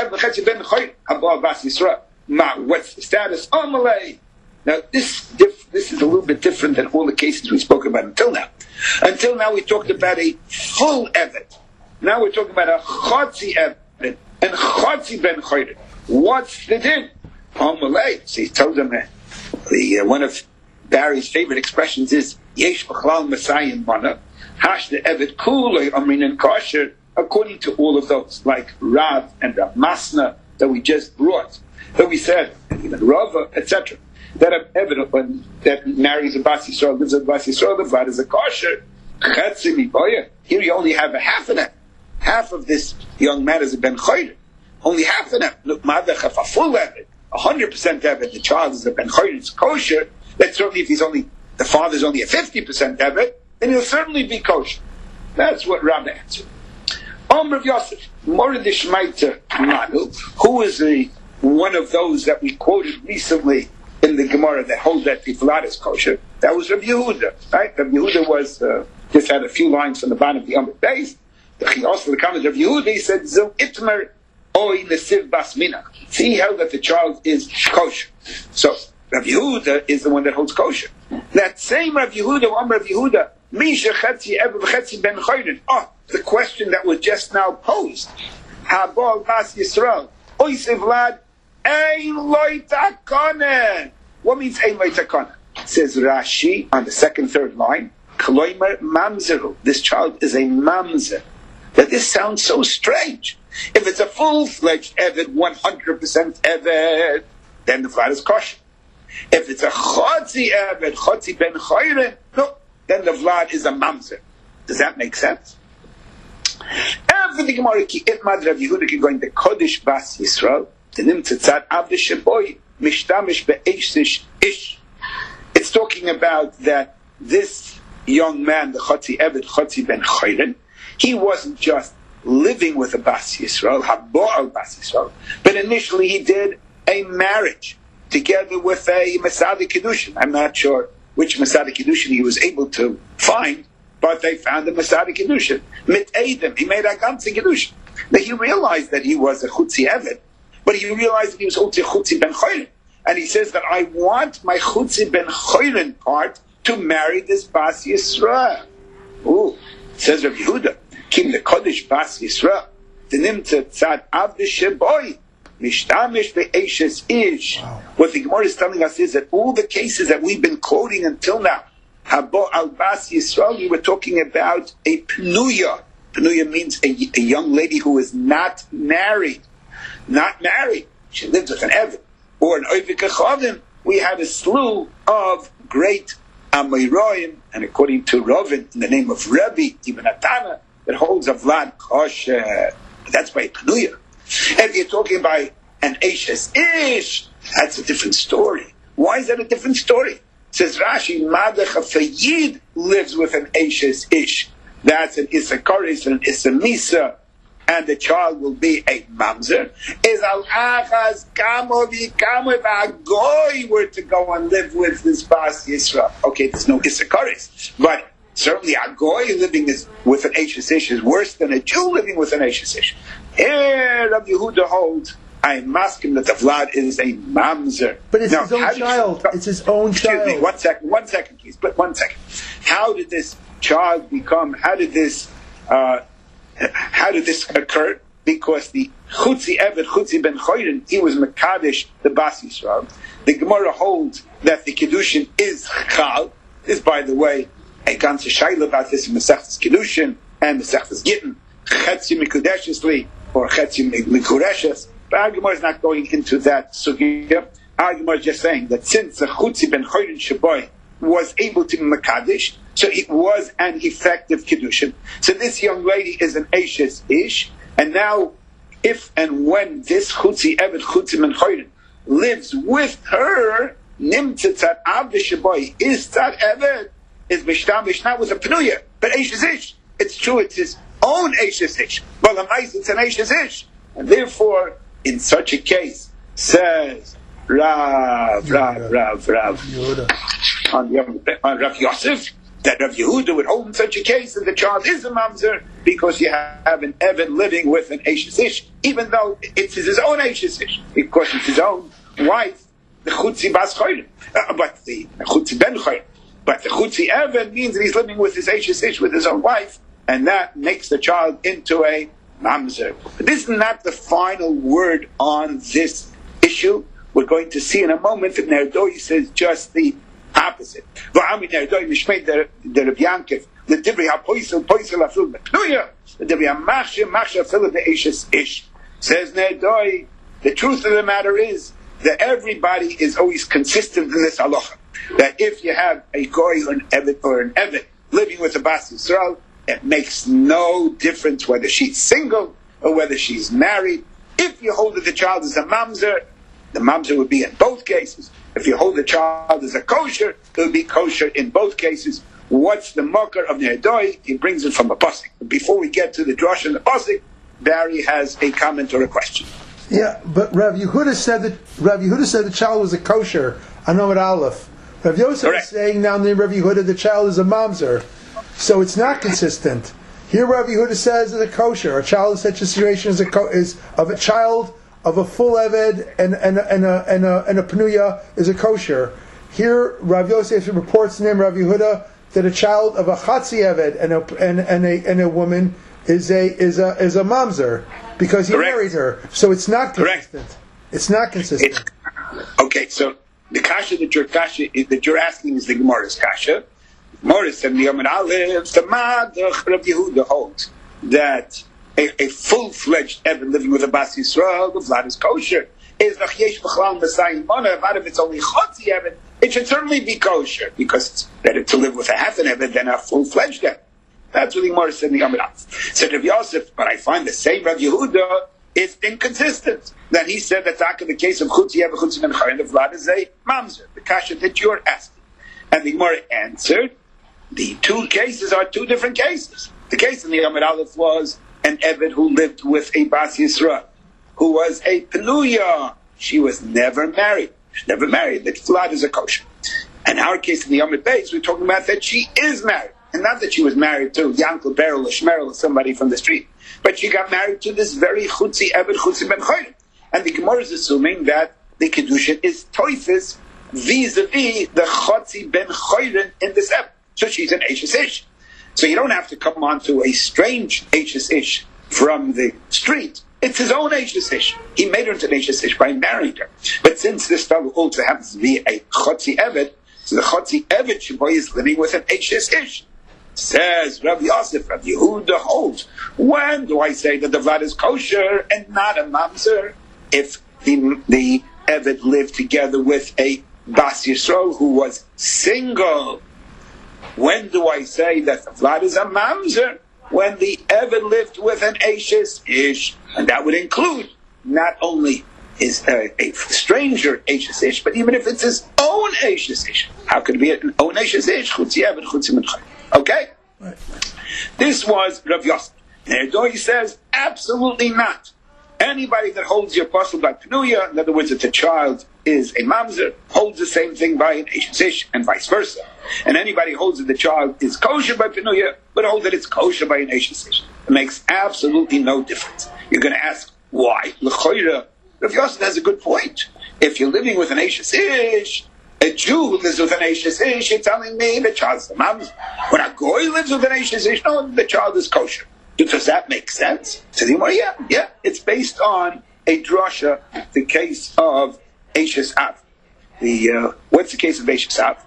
the status? Amalei. Now, this is a little bit different than all the cases we spoke about until now. Until now, we talked about a full Evet. Now we're talking about a Chotzi Evet and Chotzi ben Choyre. What's the din? Amalei. So he told them one of Barry's favorite expressions is Yesh b'chlal Messiah mana hash the Evet kulei amrin and kosher, according to all of those, like Rav and Rav Masna that we just brought, that we said, and even Rava, etc. That Evet that marries a Bas Yisrael, lives a Bas Yisrael, the Vad is a kosher. Chetzi miboya. Here you only have a half of that. Half of this young man is a ben choyre. Only half of that. Look, madach a full Evet, 100% Evet. The child is a ben choyre. It's kosher. That certainly, if the father's only a 50% Evet, then he'll certainly be kosher. That's what Rav answered. Rav Yosef, Morid Ishmaita Manu, who is one of those that we quoted recently in the Gemara that hold that the Vlad is kosher. That was Rav Yehuda, right? Rav Yehuda was just had a few lines from the bottom of the Amud Beis. Also the comment of Yehuda, he said, Zil Itmer Oi Nesiv Bas Minach. See, he held that the child is kosher. So Rav Yehuda is the one that holds kosher. That same Rav Yehuda, Rav Yehuda, Misha Chetzi Eber Chetzi Ben Choyren. The question that was just now posed. Habal Bas Yisrael. Ois Vlad Ein Loi Takone. What means Ein Loi Takone? Says Rashi on the second, third line. Kloimer Mamzeru. This child is a Mamzer. That this sounds so strange. If it's a full-fledged Evet, 100% Evet, then the Vlad is kosher. If it's a Chotzi Evet, Chotzi Ben Choyren, no, then the Vlad is a Mamzer. Does that make sense? After the Gemara, Ki Itmad Rav Yehuda going to Kodesh Bas Yisrael, the Nimtzatzat Avde Sheboy, Mishtamish Be'eshish Ish. It's talking about that this young man, the Chotzi Evet, Chotzi Ben Choyren, he wasn't just living with a Bas Yisrael, Haba'al Bas Yisrael, but initially he did a marriage together with a Masada Kiddushin. I'm not sure which Masada Kiddushin he was able to find, but they found a Masada Kiddushin. Mit Eidim, he made a Gamze Kiddushin. Now he realized that he was a Chutzi Evet, but he realized that he was also Chutzi Ben Choyren. And he says that I want my Chutzi Ben Choyren part to marry this Bas Yisrael. Ooh, says Rav Yehuda, Kim the Kodesh Bas Yisrael, the Nimtza Tzad Avde Sheboy, Mishtamish ve'eshes ish. What the Gemara is telling us is that all the cases that we've been quoting until now, Habo al Bas Yisrael, we were talking about a Pnuya. Pnuya means a young lady who is not married. Not married. She lives with an Eved. Or an Oivik Achavim. We have a slew of great Amoraim, and according to Rovin, in the name of Rebbe, even Atana, that holds a Vlad kosher. That's by Pnuya. If you're talking by an Eshes Ish, that's a different story. Why is that a different story? Says Rashi, Madach Fayid lives with an Eshes Ish. That's an Issachar, an Issamisa, and the child will be a mamzer. Is al achas kamo v'kamo if a goy were to go and live with this Bas Yisrael. Okay, there's no Issachar, but certainly a goy living with an Eshes Ish is worse than a Jew living with an Eshes Ish. Here, Rabbi Yehuda holds, I'm asking that the Vlad is a mamzer. But it's his own child. It's his own child. Excuse me, one second, please. But 1 second. How did this child become? How did this occur? Because the Chutzi Eved, Chutzi ben Choyren, he was Mekadesh, the Bas Yisrael. The Gemara holds that the Kiddushin is Chal. This, by the way, a ganze Shaila about this in Masechtas Kiddushin and Masechtas Gittin. Chetzi Mikudeshesli or Chetzi Mikureshes. But our Gemara is not going into that sugya. Our Gemara is just saying that since the Chutzi ben Choyren Shaboy was able to be Mekadesh, so it was an effective Kiddushin. So this young lady is an Eshes Ish, and now, if and when this Chutzi Eved, Chutzi Ben Choyren, lives with her, Nimtzitzat Av Shaboy, is Tzat Eved, is Mishtamish, not with a Pnuya, but Eshes Ish. It's true, it's his own Eshes Ish. Well, it's an Eshes Ish. And therefore, in such a case, says Rav on Rav Yosef, that Rav Yehuda would hold in such a case that the child is a mamzer because you have an Eved living with an Eshes Ish, even though it's his own Eshes Ish, because it's his own wife, the Chutzi Bas Choyren, but the Chutzi Ben Choyren. But the Chutzi Eved means that he's living with his Eshes Ish, with his own wife, and that makes the child into a mamzer. But this is not the final word on this issue. We're going to see in a moment that Nerdoi says just the opposite. V'ami Nerdoi mishmei the Reb Yankiv the Divrei HaPoisel Afil B'Pnuya the Divrei HaMachshir Afil B'Eshes Ish. Says Nerdoi, the truth of the matter is that everybody is always consistent in this halacha. That if you have a goy or an Eved living with a Bas Yisrael, it makes no difference whether she's single or whether she's married. If you hold that the child is a mamzer, the mamzer would be in both cases. If you hold the child as a kosher, it would be kosher in both cases. What's the makar of Nerdoi? He brings it from a pasuk. Before we get to the drush and the pasuk, Barry has a comment or a question. Yeah, but Rav Yehuda said the child was a kosher. Anomad Aleph. Rav Yosef is saying now in the name of Rav Yehuda the child is a mamzer. So it's not consistent. Here Rav Yehuda says it's a kosher. A child in such a situation is of a child of a full Eved and a Pnuya is a kosher. Here Rav Yosef reports the name Rav Yehuda that a child of a Chatzi Eved and a woman is a mamzer because he married her. So it's not consistent. Correct. It's not consistent. Okay, so the kasha that you're asking is the Gemara's kasha. Morris and the Yom Aleph, the Madach Rav Yehuda holds that a full-fledged Eved living with a Bas Yisrael, the Vlad is kosher. Is the Yesh B'Chlal M'Sayim Mana, if it's only Chotzi Eved, it should certainly be kosher, because it's better to live with a half an Eved than a full-fledged Eved. That's what the Morris said in the Yom Aleph. Said Rav Yosef, but I find the same Rav Yehuda is inconsistent. That he said that in the case of Chutzi Eved, Chutzi Ben Choyren, the Vlad is a mamzer, the kasha that you're asking. And the Gemara answered, the two cases are two different cases. The case in the Yom Aleph was an Eved who lived with a Bas Yisrael, who was a Penuya. She was never married. She's never married. That Vlad is a kosher. And our case in the Yom Beis, we're talking about that she is married. And not that she was married to Yankel Beryl or Shmerel or somebody from the street. But she got married to this very Chutzi Eved, Chutzi Ben Choyren. And the Gemara is assuming that the Kiddushin is Toifis vis-a-vis the Chutzi Ben Choyren in this Eved. So she's an Eshes Ish. So you don't have to come onto a strange Eshes Ish from the street It's his own Eishes Ish. He made her into an Eishes Ish by marrying her. But since this fellow also happens to be a Chotzi Evet, so the Chotzi Evet Shaboy is living with an Eishes Ish. Says Rabbi Yosef, Rabbi Yehuda holds, when do I say that the Vlad is kosher and not a mamzer? If the Evet lived together with a Bas Yisrael who was single. When do I say that the Vlad is a mamzer? When the Evet lived with an Eishes Ish. And that would include not only is a stranger Eishes Ish, but even if it's his own Eishes Ish. How could it be an own Eishes Ish? Chutzi Evet, Chutzi Minchai. Okay? Right. This was Rav Yosef. Erdo, he says, absolutely not. Anybody that holds your apostle by Penuya, in other words, that the child is a mamzer, holds the same thing by an Eishes Ish, and vice versa. And anybody holds that the child is kosher by Penuya, but holds that it's kosher by an Eishes Ish. It makes absolutely no difference. You're going to ask, why? L'choira, Rav Yosef has a good point. If you're living with an Eishes Ish, a Jew who lives with an Eishes Ish, you're telling me the child's the mamzer. When a goy lives with an Eishes Ish, no, the child is kosher. Does that make sense? So the Gemara, yeah. It's based on a drasha, the case of Eishes Av. What's the case of Eishes Av?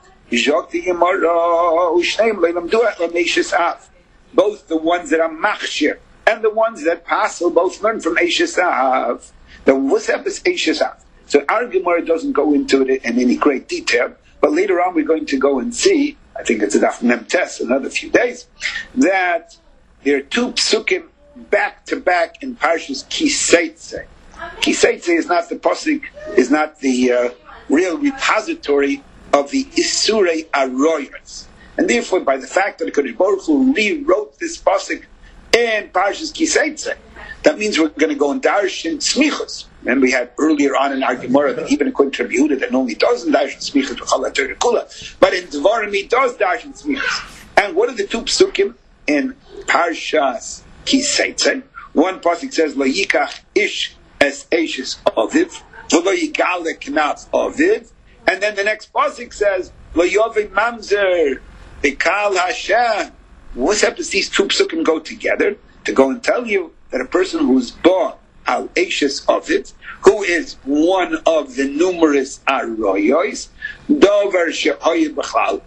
Both the ones that are machshir and the ones that passel both learn from Eishes Av. The Wusab is Eishes Av. So our Gemara doesn't go into it in any great detail, but later on we're going to go and see, I think it's a Daf Mem Tes, another few days, that there are two psukim back to back in Parshas Kiseitze. Kiseitze is not the pasuk, is not the real repository of the Isurei Aroyos, and therefore, by the fact that the Kodesh Baruch Hu rewrote this pasuk in Parshas Kiseitze, that means we're going to go and darshan smichos. And we had earlier on in our Gemara that even according to Rabbi Yehuda that only doesn't darshan smichos to Chala Torah Kula, but in Dvarim he does darshan smichos. And what are the two psukim in Parshas Kiseitze? One pasuk says, "Lo yikach ish es eishes aviv, v'lo yigale knav aviv," and then the next pasuk says, "Lo yovi mamzer b'kal Hashem." What's up? Does these two psukim go together to go and tell you that a person who's born al eishes aviv, who is one of the numerous aroyos, dover shehoyed b'chlal.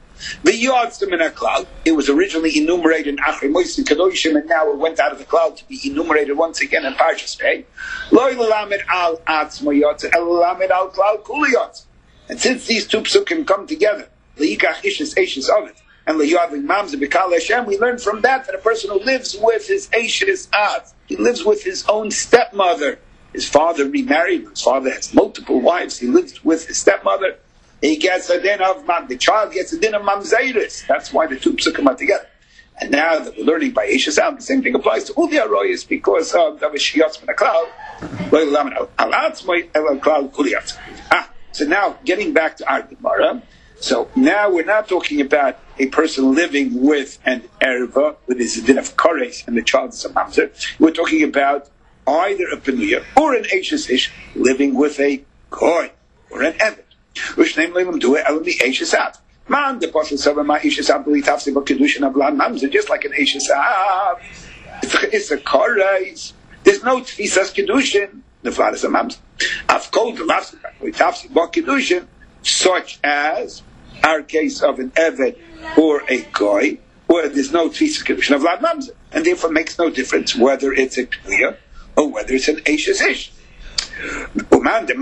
It was originally enumerated in Achrei Moshe Kadoshim, and now it went out of the cloud to be enumerated once again in Parshas Pei. And since these two psukim come together, and we learn from that a person who lives with his Eishes Av, he lives with his own stepmother. His father remarried, his father has multiple wives, he lives with his stepmother. He gets a din of the child gets a din of mamzeris. That's why the two psukim are together. And now that we're learning by Eishes Av, the same thing applies to all the aroyos because of the shiyatz min haklal. So now getting back to our Gemara. So now we're not talking about a person living with an erva with his din of kores and the child is a mamzer. We're talking about either a penuya or an Eishes Ish living with a goy or an evet. Just like an Eishes Av. It's a korais. There's no tfisas kedushin. The Vlad is a mamzer. I've called the kedushin, such as our case of an evet or a goy, where there's no tfisas kedushin of Vlad mamzer, and therefore makes no difference whether it's a penuya or whether it's an Eishes Ish. It's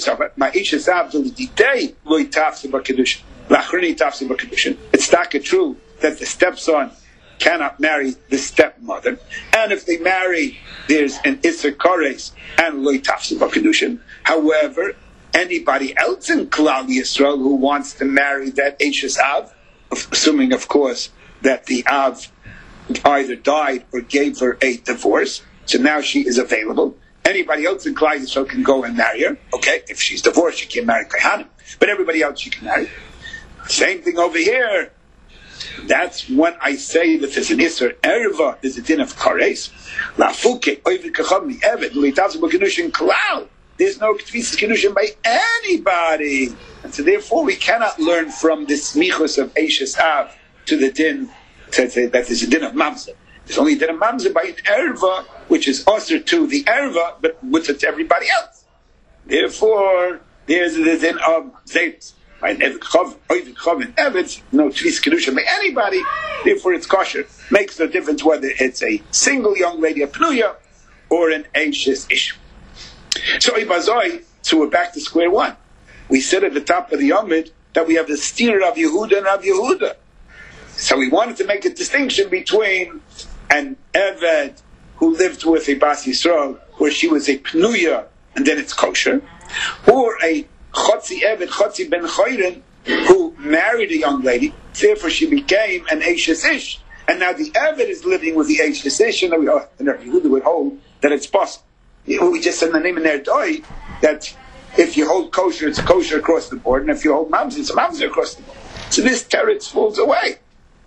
not true that the stepson cannot marry the stepmother, and if they marry, there's an Isser Kores and Lo Tafsi B'Kedushin. However, anybody else in Klal Yisrael who wants to marry that Eishes Av, assuming, of course, that the Av either died or gave her a divorce, so now she is available. Anybody else in Klal Yisrael can go and marry her. Okay, if she's divorced, she can't marry Kohanim. But everybody else she can marry. Same thing over here. That's when I say that there's an Isser Erva, there's a din of Kares. Lafuke, Oivid Kacham, Evet, L'itavz B'Kedushin Klal. There's no Tfisas Kedushin by anybody. And so therefore we cannot learn from the smichos of Eishes Av to the din, to say that there's a din of Mamzer. There's only that a mamzer by an erva, which is usher to the erva, but what's it to everybody else? Therefore, there's the din of zayt. By an evet chav and evet, no tris kedusha by anybody. Therefore, it's kosher. Makes no difference whether it's a single young lady, a pnuya, or an anxious issue. So we're back to square one. We said at the top of the Yomid that we have the steer of Yehuda and Rav Yehuda. So we wanted to make a distinction between an Eved who lived with a Bas Yisrael, where she was a Pnuya, and then it's kosher, or a Chotzi Eved, Chotzi Ben Choyren, who married a young lady, therefore she became an Eishes Ish, and now the Eved is living with the Eishes Ish, and Rav Yehuda would hold that it's possible. We just said in the name of Nerdoi that if you hold kosher, it's kosher across the board, and if you hold mamzer, it's mamzer across the board. So this teretz falls away.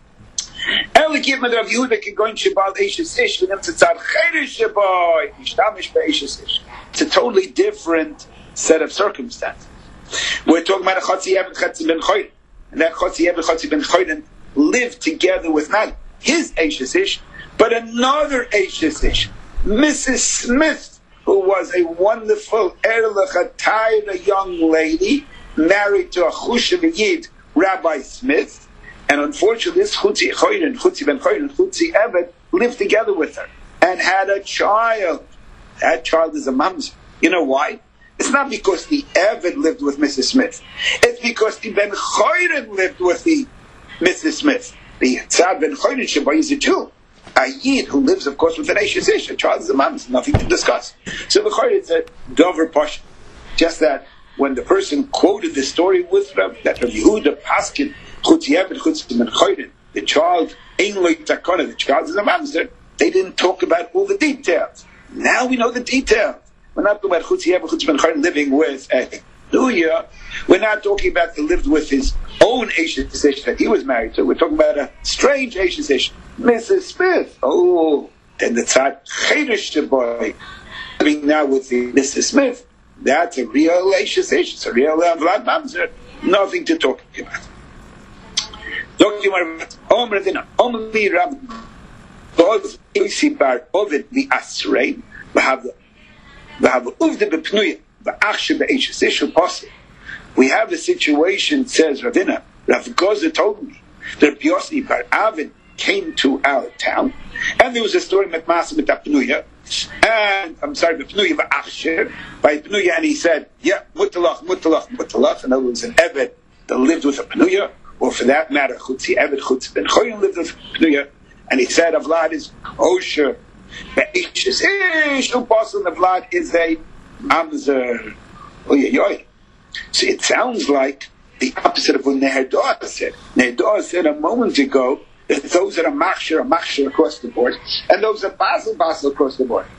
It's a totally different set of circumstances. We're talking about a Chotzi Eved, Chotzi Ben Choyren, and that Chotzi Eved, Chotzi Ben Choyren lived together with not his Eishes Ish, but another Eishes Ish, Mrs. Smith, who was a wonderful Erlich Atayra young lady, married to a Chushav Yid, Rabbi Smith, and unfortunately this Chutzi Ben Choyren, Chutzi Eved, lived together with her, and had a child. That child is a mamzer. You know why? It's not because the Eved lived with Mrs. Smith. It's because the Ben Choyren lived with the Mrs. Smith. The Tzad Ben Choyren Shabbai is a Jew. A Yid who lives, of course, with an Eishes Ish. A child is a mamzer. Nothing to discuss. So the Choyren, it's a Dover Pasha. Just that when the person quoted the story with Rav, that Rav Yehuda Paskin, Chutzi Eved, Chutzi Ben Choyren, the child, Ein Lo Takona, the child is a mamzer, they didn't talk about all the details. Now we know the details. We're not talking about Chutzi Eved, Chutzi Ben Choyren living with a Nuya. We're not talking about he lived with his own Eishes Ish that he was married to. We're talking about a strange Eishes Ish, Mrs. Smith. Oh, then the Tzad Chedesh Shaboy living now with the Mrs. Smith. That's a real Eishes Ish. It's a real Vlad Mamzer. Nothing to talk about. Talking about Omer Dina, Omer Rab Boz Yosi Bar Ovid the Asrein. We have Uvde Bepnuya. We have a situation, says Ravina, Rav Goza told me, that Yossi Bar Avin came to our town, and there was a story with Masa with Pnuya, and Pnuya V'Achsher, by Pnuya, and he said, yeah, Mutalach, and there was an Eved that lived with a Pnuya, or for that matter, Chutzi Eved, Chutzi Ben Choyren lived with a Pnuya, and he said, Avlad is kosher, Be'ishes Ish, Upasul, Avlad is a mamzer. So it sounds like the opposite of what Neherdor said. Neherdor said a moment ago that those that are machshir across the board, and those that basel across the board.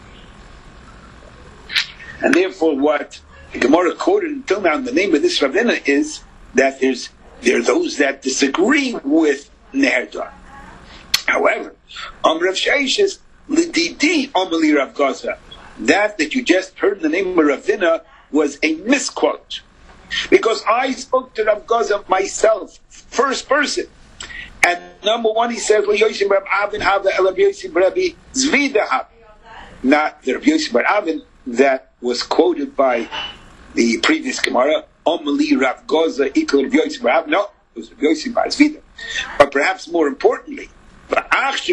And therefore, what the Gemara quoted until now in the name of this Ravina is that there are those that disagree with Neherdor. However, Rav Sheishes Lididi Omeli Rav Goza. That you just heard in the name of Ravina was a misquote. Because I spoke to Rav Goza myself, first person. And number one, he says, not the Rav Yossi Bar Avin that was quoted by the previous Gemara, Omeli Rav Goza equal Rav Yossi Bar Avin. No, it was Rav Yossi Bar Zvida. But perhaps more importantly, like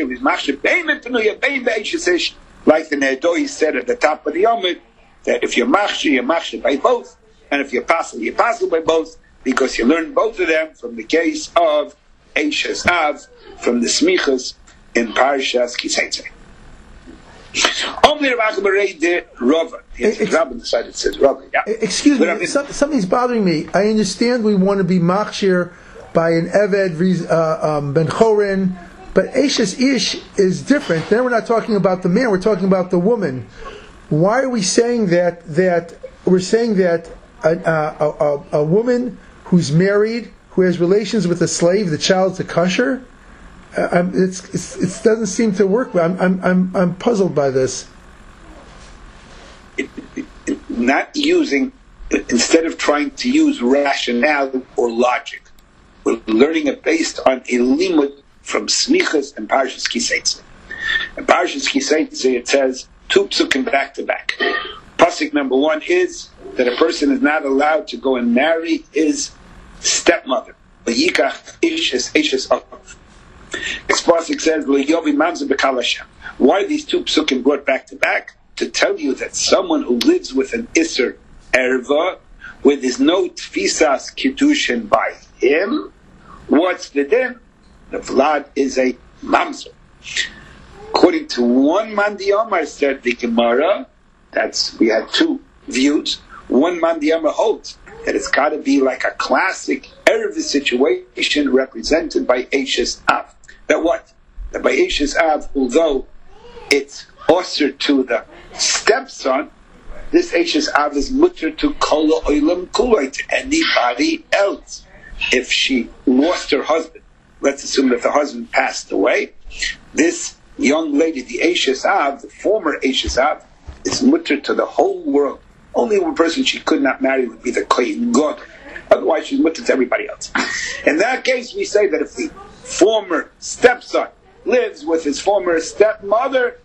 the Nerdoi said at the top of the Yomid, that if you're machshir by both, and if you're passel by both, because you learn both of them from the case of Eishes Av, from the Smichas in Parshas Kiseitze. Only Rav Achabarei Rova. Rabbi decided to say Rova. Yeah. Excuse me, something's bothering me. I understand we want to be machshir by an Eved Ben Choren, but Eishes Ish is different. Then we're not talking about the man; we're talking about the woman. Why are we saying that? We're saying that a woman who's married, who has relations with a slave, the child's a kosher. It doesn't seem to work. I'm puzzled by this. Not using, instead of trying to use rationale or logic, we're learning it based on a limud from Smichas and Parshas Kiseitze. In Parshas Kisei it says 2 psukim back to back. Pasuk number 1 is that a person is not allowed to go and marry his stepmother. V'yikach ish es akav. Next pasuk says L'yovi mamzer b'kal Hashem. Why are these 2 psukim brought back to back? To tell you that someone who lives with an Isser Erva, where there's no Tfisas Kiddushin by him, what's the din? The Vlad is a Mamzer. According to one Mandi Omar, said the Gemara, we had 2 views. One Mandi Omar holds that it's got to be like a classic Erva situation represented by Eishes Av. That what? That by Eishes Av, although it's osir to the stepson, this Eishes Av is mutter to kol oilam kuloi, to anybody else. If she lost her husband, let's assume that the husband passed away, this young lady, the Eishes Av, the former Eishes Av, is mutter to the whole world. Only one person she could not marry would be the Kohen Gadol. Otherwise, she's mutter to everybody else. In that case, we say that if the former stepson lives with his former stepmother,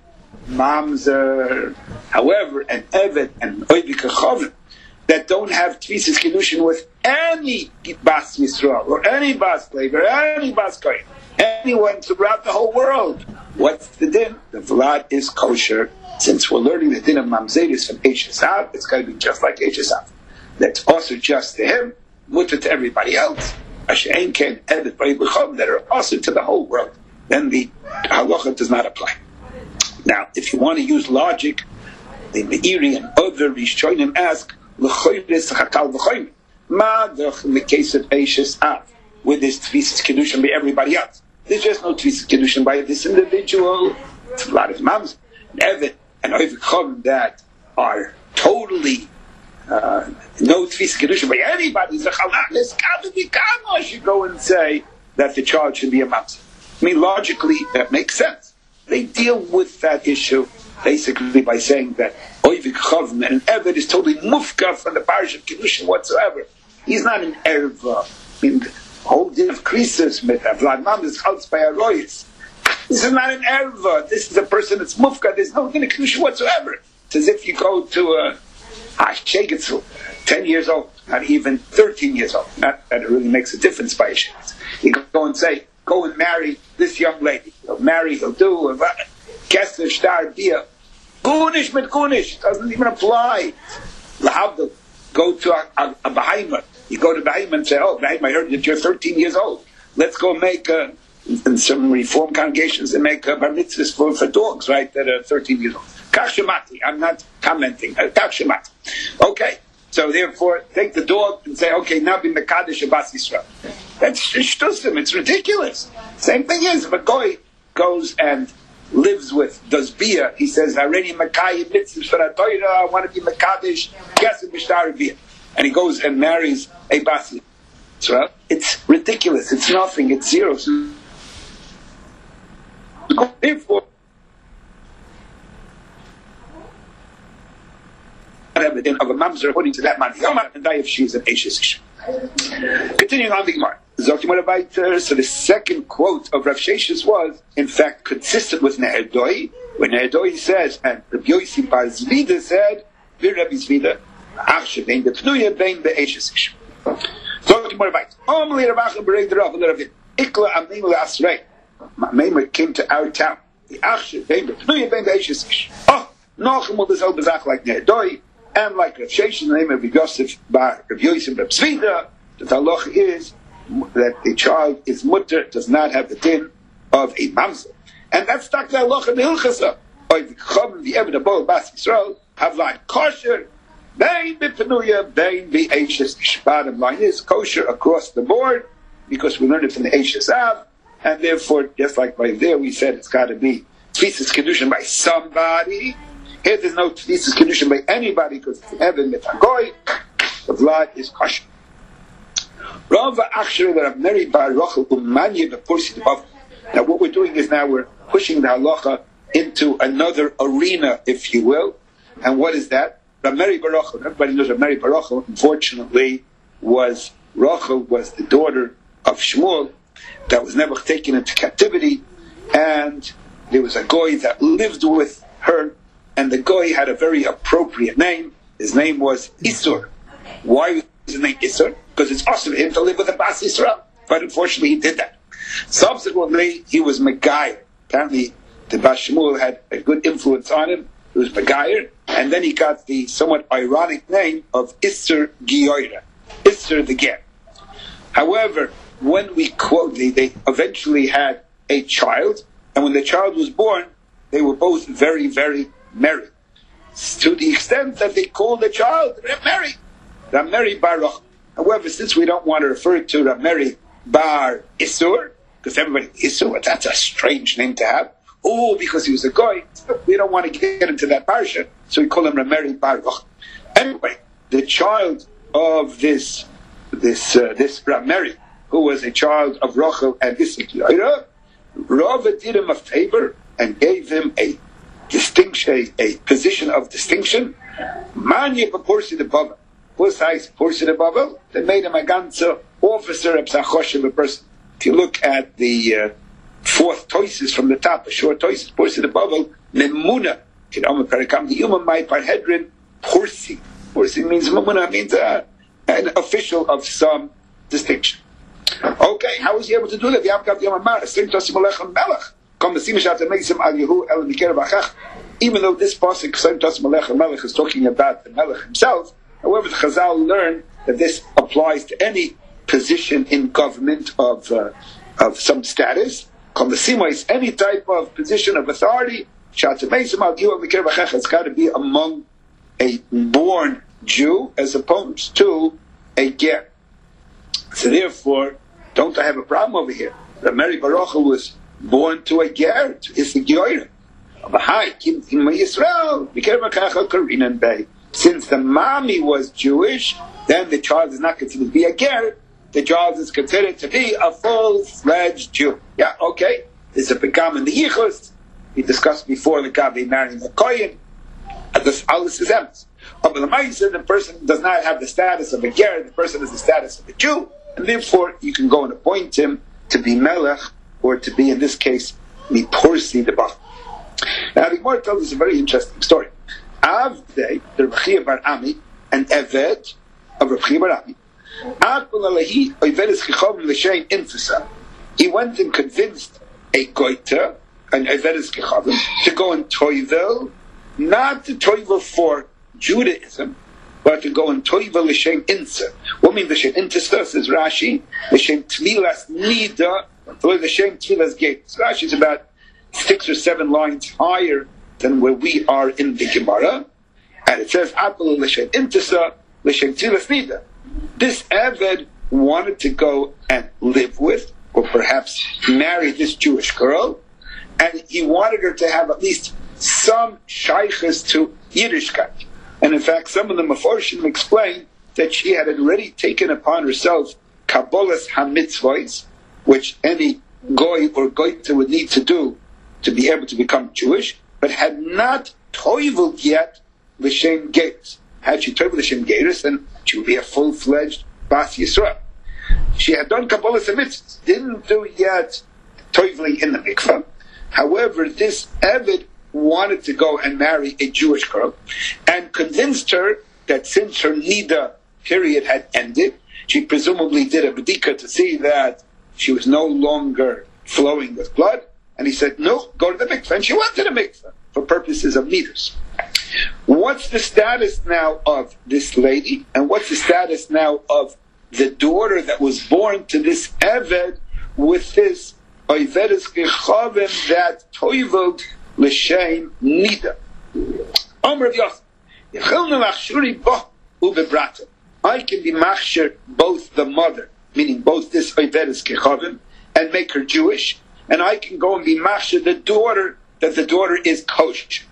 Mamzer. However, an Eved and Oivik Chavim that don't have Tfisas Kiddushin with any Bas Yisrael or any Bas Lev or any Bas Kohen, anyone throughout the whole world, what's the din? The Vlad is kosher. Since we're learning the din of Mamzeris from Eishes Av, it's got to be just like Eishes Av. That's also just to him, mutter to everybody else. Ashein Ken Eved Oivik Chavim that are also to the whole world. Then the halacha does not apply. Now, if you want to use logic, the Meiri and other Rishonim ask, L'choyres chakal v'choyim. Ma'adach in the case of Eishes Av, where there's Tfisas Kiddushin by everybody else. There's just no Tfisas Kiddushin by this individual. It's a lot of Mams, and Evet, and Oivik Chavim that are totally no Tfisas Kiddushin by anybody. Zechalach Kama should go and say that the child should be a Mams. I mean, logically, that makes sense. They deal with that issue basically by saying that Oivik Chavim and an Eved is totally mufka from the parish of Kiddushin whatsoever. He's not an Erva. I mean, the whole din of Krisis, with Vlad Mam is Chaltz by Aroyis. This is not an Erva. This is a person that's mufka. There's no din of Kiddushin whatsoever. It's as if you go to a Shegitzel, 10 years old, not even 13 years old. Not that it really makes a difference by a Shegitzel. You go and say, go and marry this young lady. He'll do Kesser Shtar Bia. Gunish mit Gunish. Doesn't even apply. Lahavdil. Go to a Bahima. You go to Bahima and say, oh, Bahima, I heard that you're 13 years old. Let's go make, in some reform congregations, they make bar mitzvahs for dogs, right, that are 13 years old. Kashemati. I'm not commenting. Kashemati. Okay. So therefore, take the dog and say, okay, now be Mekadesh Abbas Yisrael. That's shtusim. It's ridiculous. Same thing is, if a goy goes and lives with, does bia, he says, Hareni Makai mitzvahs for a Torah, I want to be Mekadesh, Kesem B'shtar bia. And he goes and marries a Bas Yisrael. It's ridiculous. It's nothing. It's zero. So, therefore, of a mamzer according to that man, and die if she's an Eishes Ish. Continuing on the Gemara. So the second quote of Rav Sheshes was, in fact, consistent with Neherdoi, when Neherdoi says, and Rabbi Yossi Bar Zvida said, Vir Rabbi Zvida, Ach shebein bepnuya bein be'Eishes Ish. So the Gemara writes, Omli Ravacha Berei Derav L'Ravin, Ikla Amin L'Asrei. Maimer came to our town. The Ach shebein bepnuya bein be'Eishes Ish. Oh, Nochem will dissolve Bezach like Neherdoi, and like Rav Sheshes, the name of Rabbi Yosef Bar Rabbi Yosef Bar Zvida, the halacha is that the child is mutter, does not have the din of a mamzer. And that's Dr. Halacha B'Hilchasa. Or the Chum, the Eved Abol Bas Yisrael, have like kosher, bein b'penuya, bein b'Eishes. Bottom line is kosher across the board, because we learned it from the Eishes Av, and therefore, just like by there, we said it's got to be Tfisas Kiddushin by somebody. Here there's no Tfisas Kiddushin by anybody, because it's Eved Metagoy, the blood is kosher. Now what we're doing is now we're pushing the halacha into another arena, if you will. And what is that? Rav Meri bar Rachel. Everybody knows Rav Meri bar Rachel, unfortunately, was the daughter of Shmuel that was never taken into captivity, and there was a goy that lived with her, and the goy had a very appropriate name. His name was Isur. Why was his name Isur? Because it's awesome for him to live with a Bas Yisrael. But unfortunately, he did that. Subsequently, he was Megayer. Apparently, the Bas Shmuel had a good influence on him. He was Megayer. And then he got the somewhat ironic name of Isur Giyoira. Isur the Ger. However, when we quote, they eventually had a child. And when the child was born, they were both very, very merry. To the extent that they called the child Rameri. Rameri Baruch. However, since we don't want to refer to Rameri Bar Isur, because everybody, Isur, that's a strange name to have. Oh, because he was a goy. We don't want to get into that parsha, so we call him Rameri Baruch. Anyway, the child of this Rameri, who was a child of Rachel and Isur, Rava did him a favor and gave him a distinction, a position of distinction. Manya Paporsi the Baba. What's size Porsi the Baba? They made him a ganzer officer of Sachosh of a person. If you look at the fourth toises from the top, a short toises, Porsi the Baba, Memuna, Kidama Parakam, the human my parhedrin, Porsi. Porsi means Memuna, means an official of some distinction. Okay, how was he able to do that? Even though this pasuk is talking about the Melech himself, however, the Chazal learned that this applies to any position in government of some status. Is any type of position of authority. It's got to be among a born Jew as opposed to a ger. So therefore, don't I have a problem over here? Rameri Baruch was born to a ger, to Isur Giyoira. Since the mommy was Jewish, then the child is not considered to be a ger. The child is considered to be a full-fledged Jew. Yeah, okay. There's a Pekam in the Yichus. We discussed before the Gabi marrying a Kohen. This alles is empty. But the person does not have the status of a ger. The person has the status of a Jew. And therefore, you can go and appoint him to be Melech, or to be, in this case, Miporsi the Bach. Now, the Gemara tells us a very interesting story. Avdei, the Rav Chia bar Ami, an Eved of Rav Chia bar Ami, he went and convinced a Goiter, an Eved Kechavim, to go and toivel, not to toivel for Judaism, but to go and toivel l'shem insa. What means l'shem insa? Says Rashi, l'shem tmilas nida, or l'shem tmilas gate. So Rashi is about 6 or 7 lines higher than where we are in the Gemara, and it says apel l'shem insa, l'shem tmilas nida. This Eved wanted to go and live with, or perhaps marry this Jewish girl, and he wanted her to have at least some shaykhs to Yiddishkeit. And in fact, some of the Meforshim explain that she had already taken upon herself Kabbalas HaMitzvahs, which any goy or goyta would need to do to be able to become Jewish, but had not toiveled yet l'shem geirus. Had she toiveled l'shem geirus, then she would be a full-fledged Bas Yisrael. She had done Kabbalas HaMitzvahs, didn't do yet toiveling in the mikveh. However, this Eved wanted to go and marry a Jewish girl, and convinced her that since her Nida period had ended, she presumably did a B'dika to see that she was no longer flowing with blood, and he said, no, go to the mikveh. And she went to the mikveh for purposes of Nidus. What's the status now of this lady, and what's the status now of the daughter that was born to this Eved with this Oivedes Kechavim that toiveld l'shem nida? Omer of Yosef, Yechilna lachshuri bo ubebrata. I can be machshir both the mother, meaning both this Oivedes Kechavim, and make her Jewish, and I can go and be machshir the daughter, that the daughter is kosher.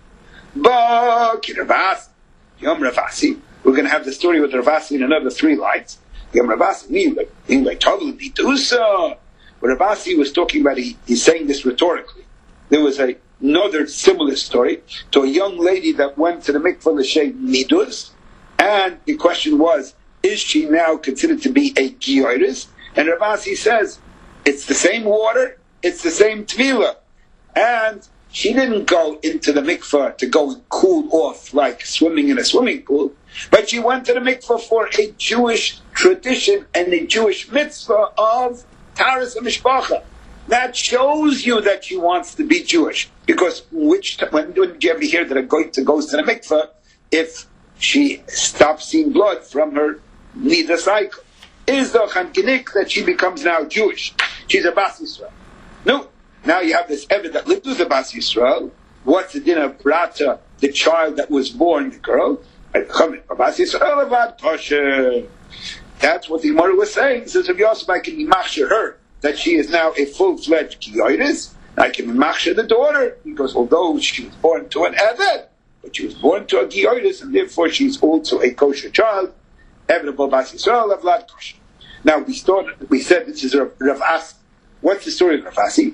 But Ravasi, Yom Ravasi, we're going to have the story with Ravasi in another 3 lines. Yom Ravasi, meaning like Tavli Bitusa. What Ravasi was talking about, he's saying this rhetorically. There was another similar story to a young lady that went to the mikveh l'shem nidus, and the question was, is she now considered to be a giyoris? And Ravasi says, it's the same water, it's the same tvila, and she didn't go into the mikveh to go and cool off like swimming in a swimming pool, but she went to the mikveh for a Jewish tradition and a Jewish mitzvah of Taras HaMishpacha. That shows you that she wants to be Jewish. Because when did you ever hear that a goita goes to the mikveh if she stops seeing blood from her nida cycle? Is the chankinik that she becomes now Jewish? She's a Bas Yisrael. No. Now you have this Eved that lived with the Bas Yisrael. What's the din of Brata, the child that was born, the girl? Bas Yisrael avad kosher. That's what the Gemara was saying. Says Rav Yosef, I can machshir her, that she is now a full-fledged Kiyotis. I can machshir the daughter, because although she was born to an Eved, but she was born to a Kiyotis, and therefore she's also a kosher child. Eved Bas Yisrael avad kosher. Now we said this is Rav Asi. What's the story of Rav Asi?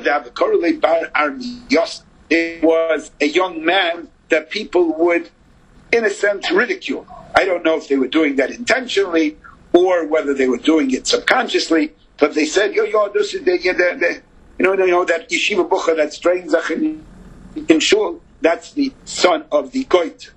It was a young man that people would, in a sense, ridicule. I don't know if they were doing that intentionally or whether they were doing it subconsciously, but they said, this is that yeshiva bucha that strains in shul, that's the son of the goit.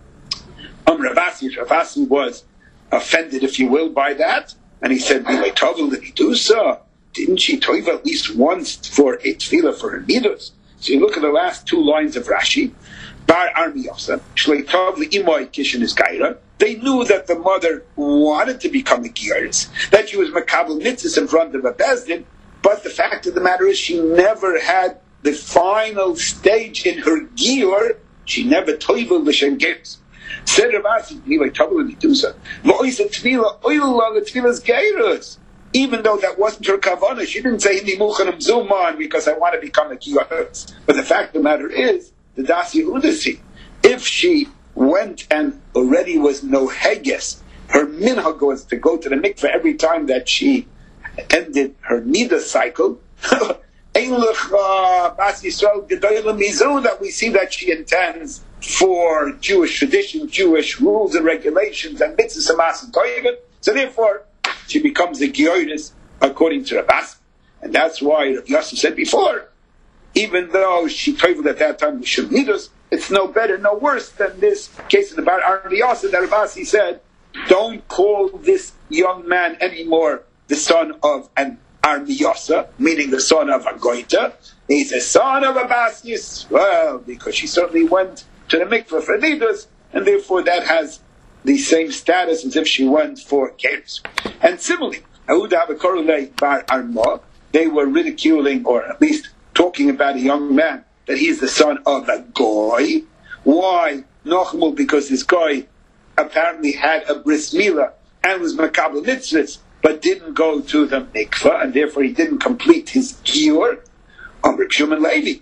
Rav Asi was offended, if you will, by that, and he said, did he do so? Didn't she toiv at least once for a tefillah for her midos? So you look at the last two lines of Rashi. Bar Armiyosa, Shlei Tov Li'imoy Kishin is Gaira. They knew that the mother wanted to become a Giyuris, that she was Makabel Mitzvahs in front of a Bezdin, but the fact of the matter is she never had the final stage in her Giyur. She never toivel l'shem geirus. Said Rav Asi, Nilay Tov Li'itusa, V'ois a tefillah, oil the tefillah's Geirus. Even though that wasn't her kavanah, she didn't say Hindi Muchanim Zuman because I want to become a Kiyuris. But the fact of the matter is, the Das Yehudasi, if she went and already was no heges, her minhag was to go to the mikveh every time that she ended her nida cycle. Bas Yisrael Gedoyla Mizu, that we see that she intends for Jewish tradition, Jewish rules and regulations, and mitzvahs and mas and toyevim. So therefore, she becomes a Gioiris according to Rabbas. And that's why Rav Yosef said before, even though she traveled at that time with Shemidus, it's no better, no worse than this case of the Bar Armiyasa that Rav Asi said, don't call this young man anymore the son of an Armiyasa, meaning the son of a Goita. He's a son of a Bas Yisrael, because she certainly went to the mikveh for Nidus, and therefore that has the same status as if she went for Keres. And similarly, Bar Arma, they were ridiculing, or at least talking about a young man, that he is the son of a Goy. Why? Nochmul, because this guy apparently had a bris milah and was makabel mitzvahs, but didn't go to the mikveh, and therefore he didn't complete his giur. Reb Shimon Levi,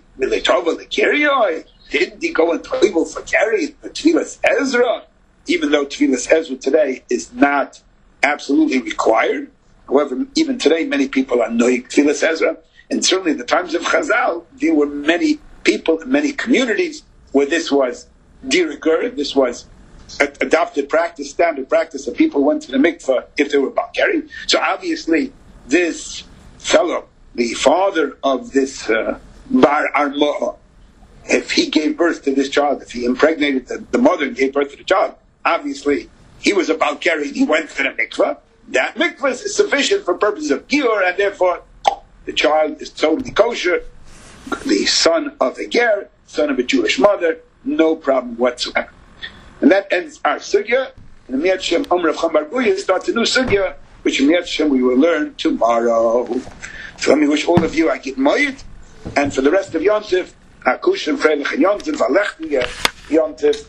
didn't he go and toivel for carry the Tfilas Ezra? Even though Tfilas Ezra today is not absolutely required. However, even today many people are noig Tfilas Ezra. And certainly in the times of Chazal, there were many people, many communities where this was de rigueur, this was adopted practice, standard practice, that people went to the mikveh if they were Balkari. So obviously this fellow, the father of this Bar Arma, if he gave birth to this child, if he impregnated the mother and gave birth to the child, obviously he was a Balkari and he went to the mikveh. That mikveh is sufficient for purposes of giur, and therefore the child is totally kosher, the son of a ger, son of a Jewish mother, no problem whatsoever. And that ends our sugya. And the Miyat Shem Omer of Cham Barbuya starts a new sugya, which in Miyat Shem we will learn tomorrow. So let me wish all of you a good Moed, and for the rest of Yontif, Akush and Freilich and Yontif, Alechti Yontif,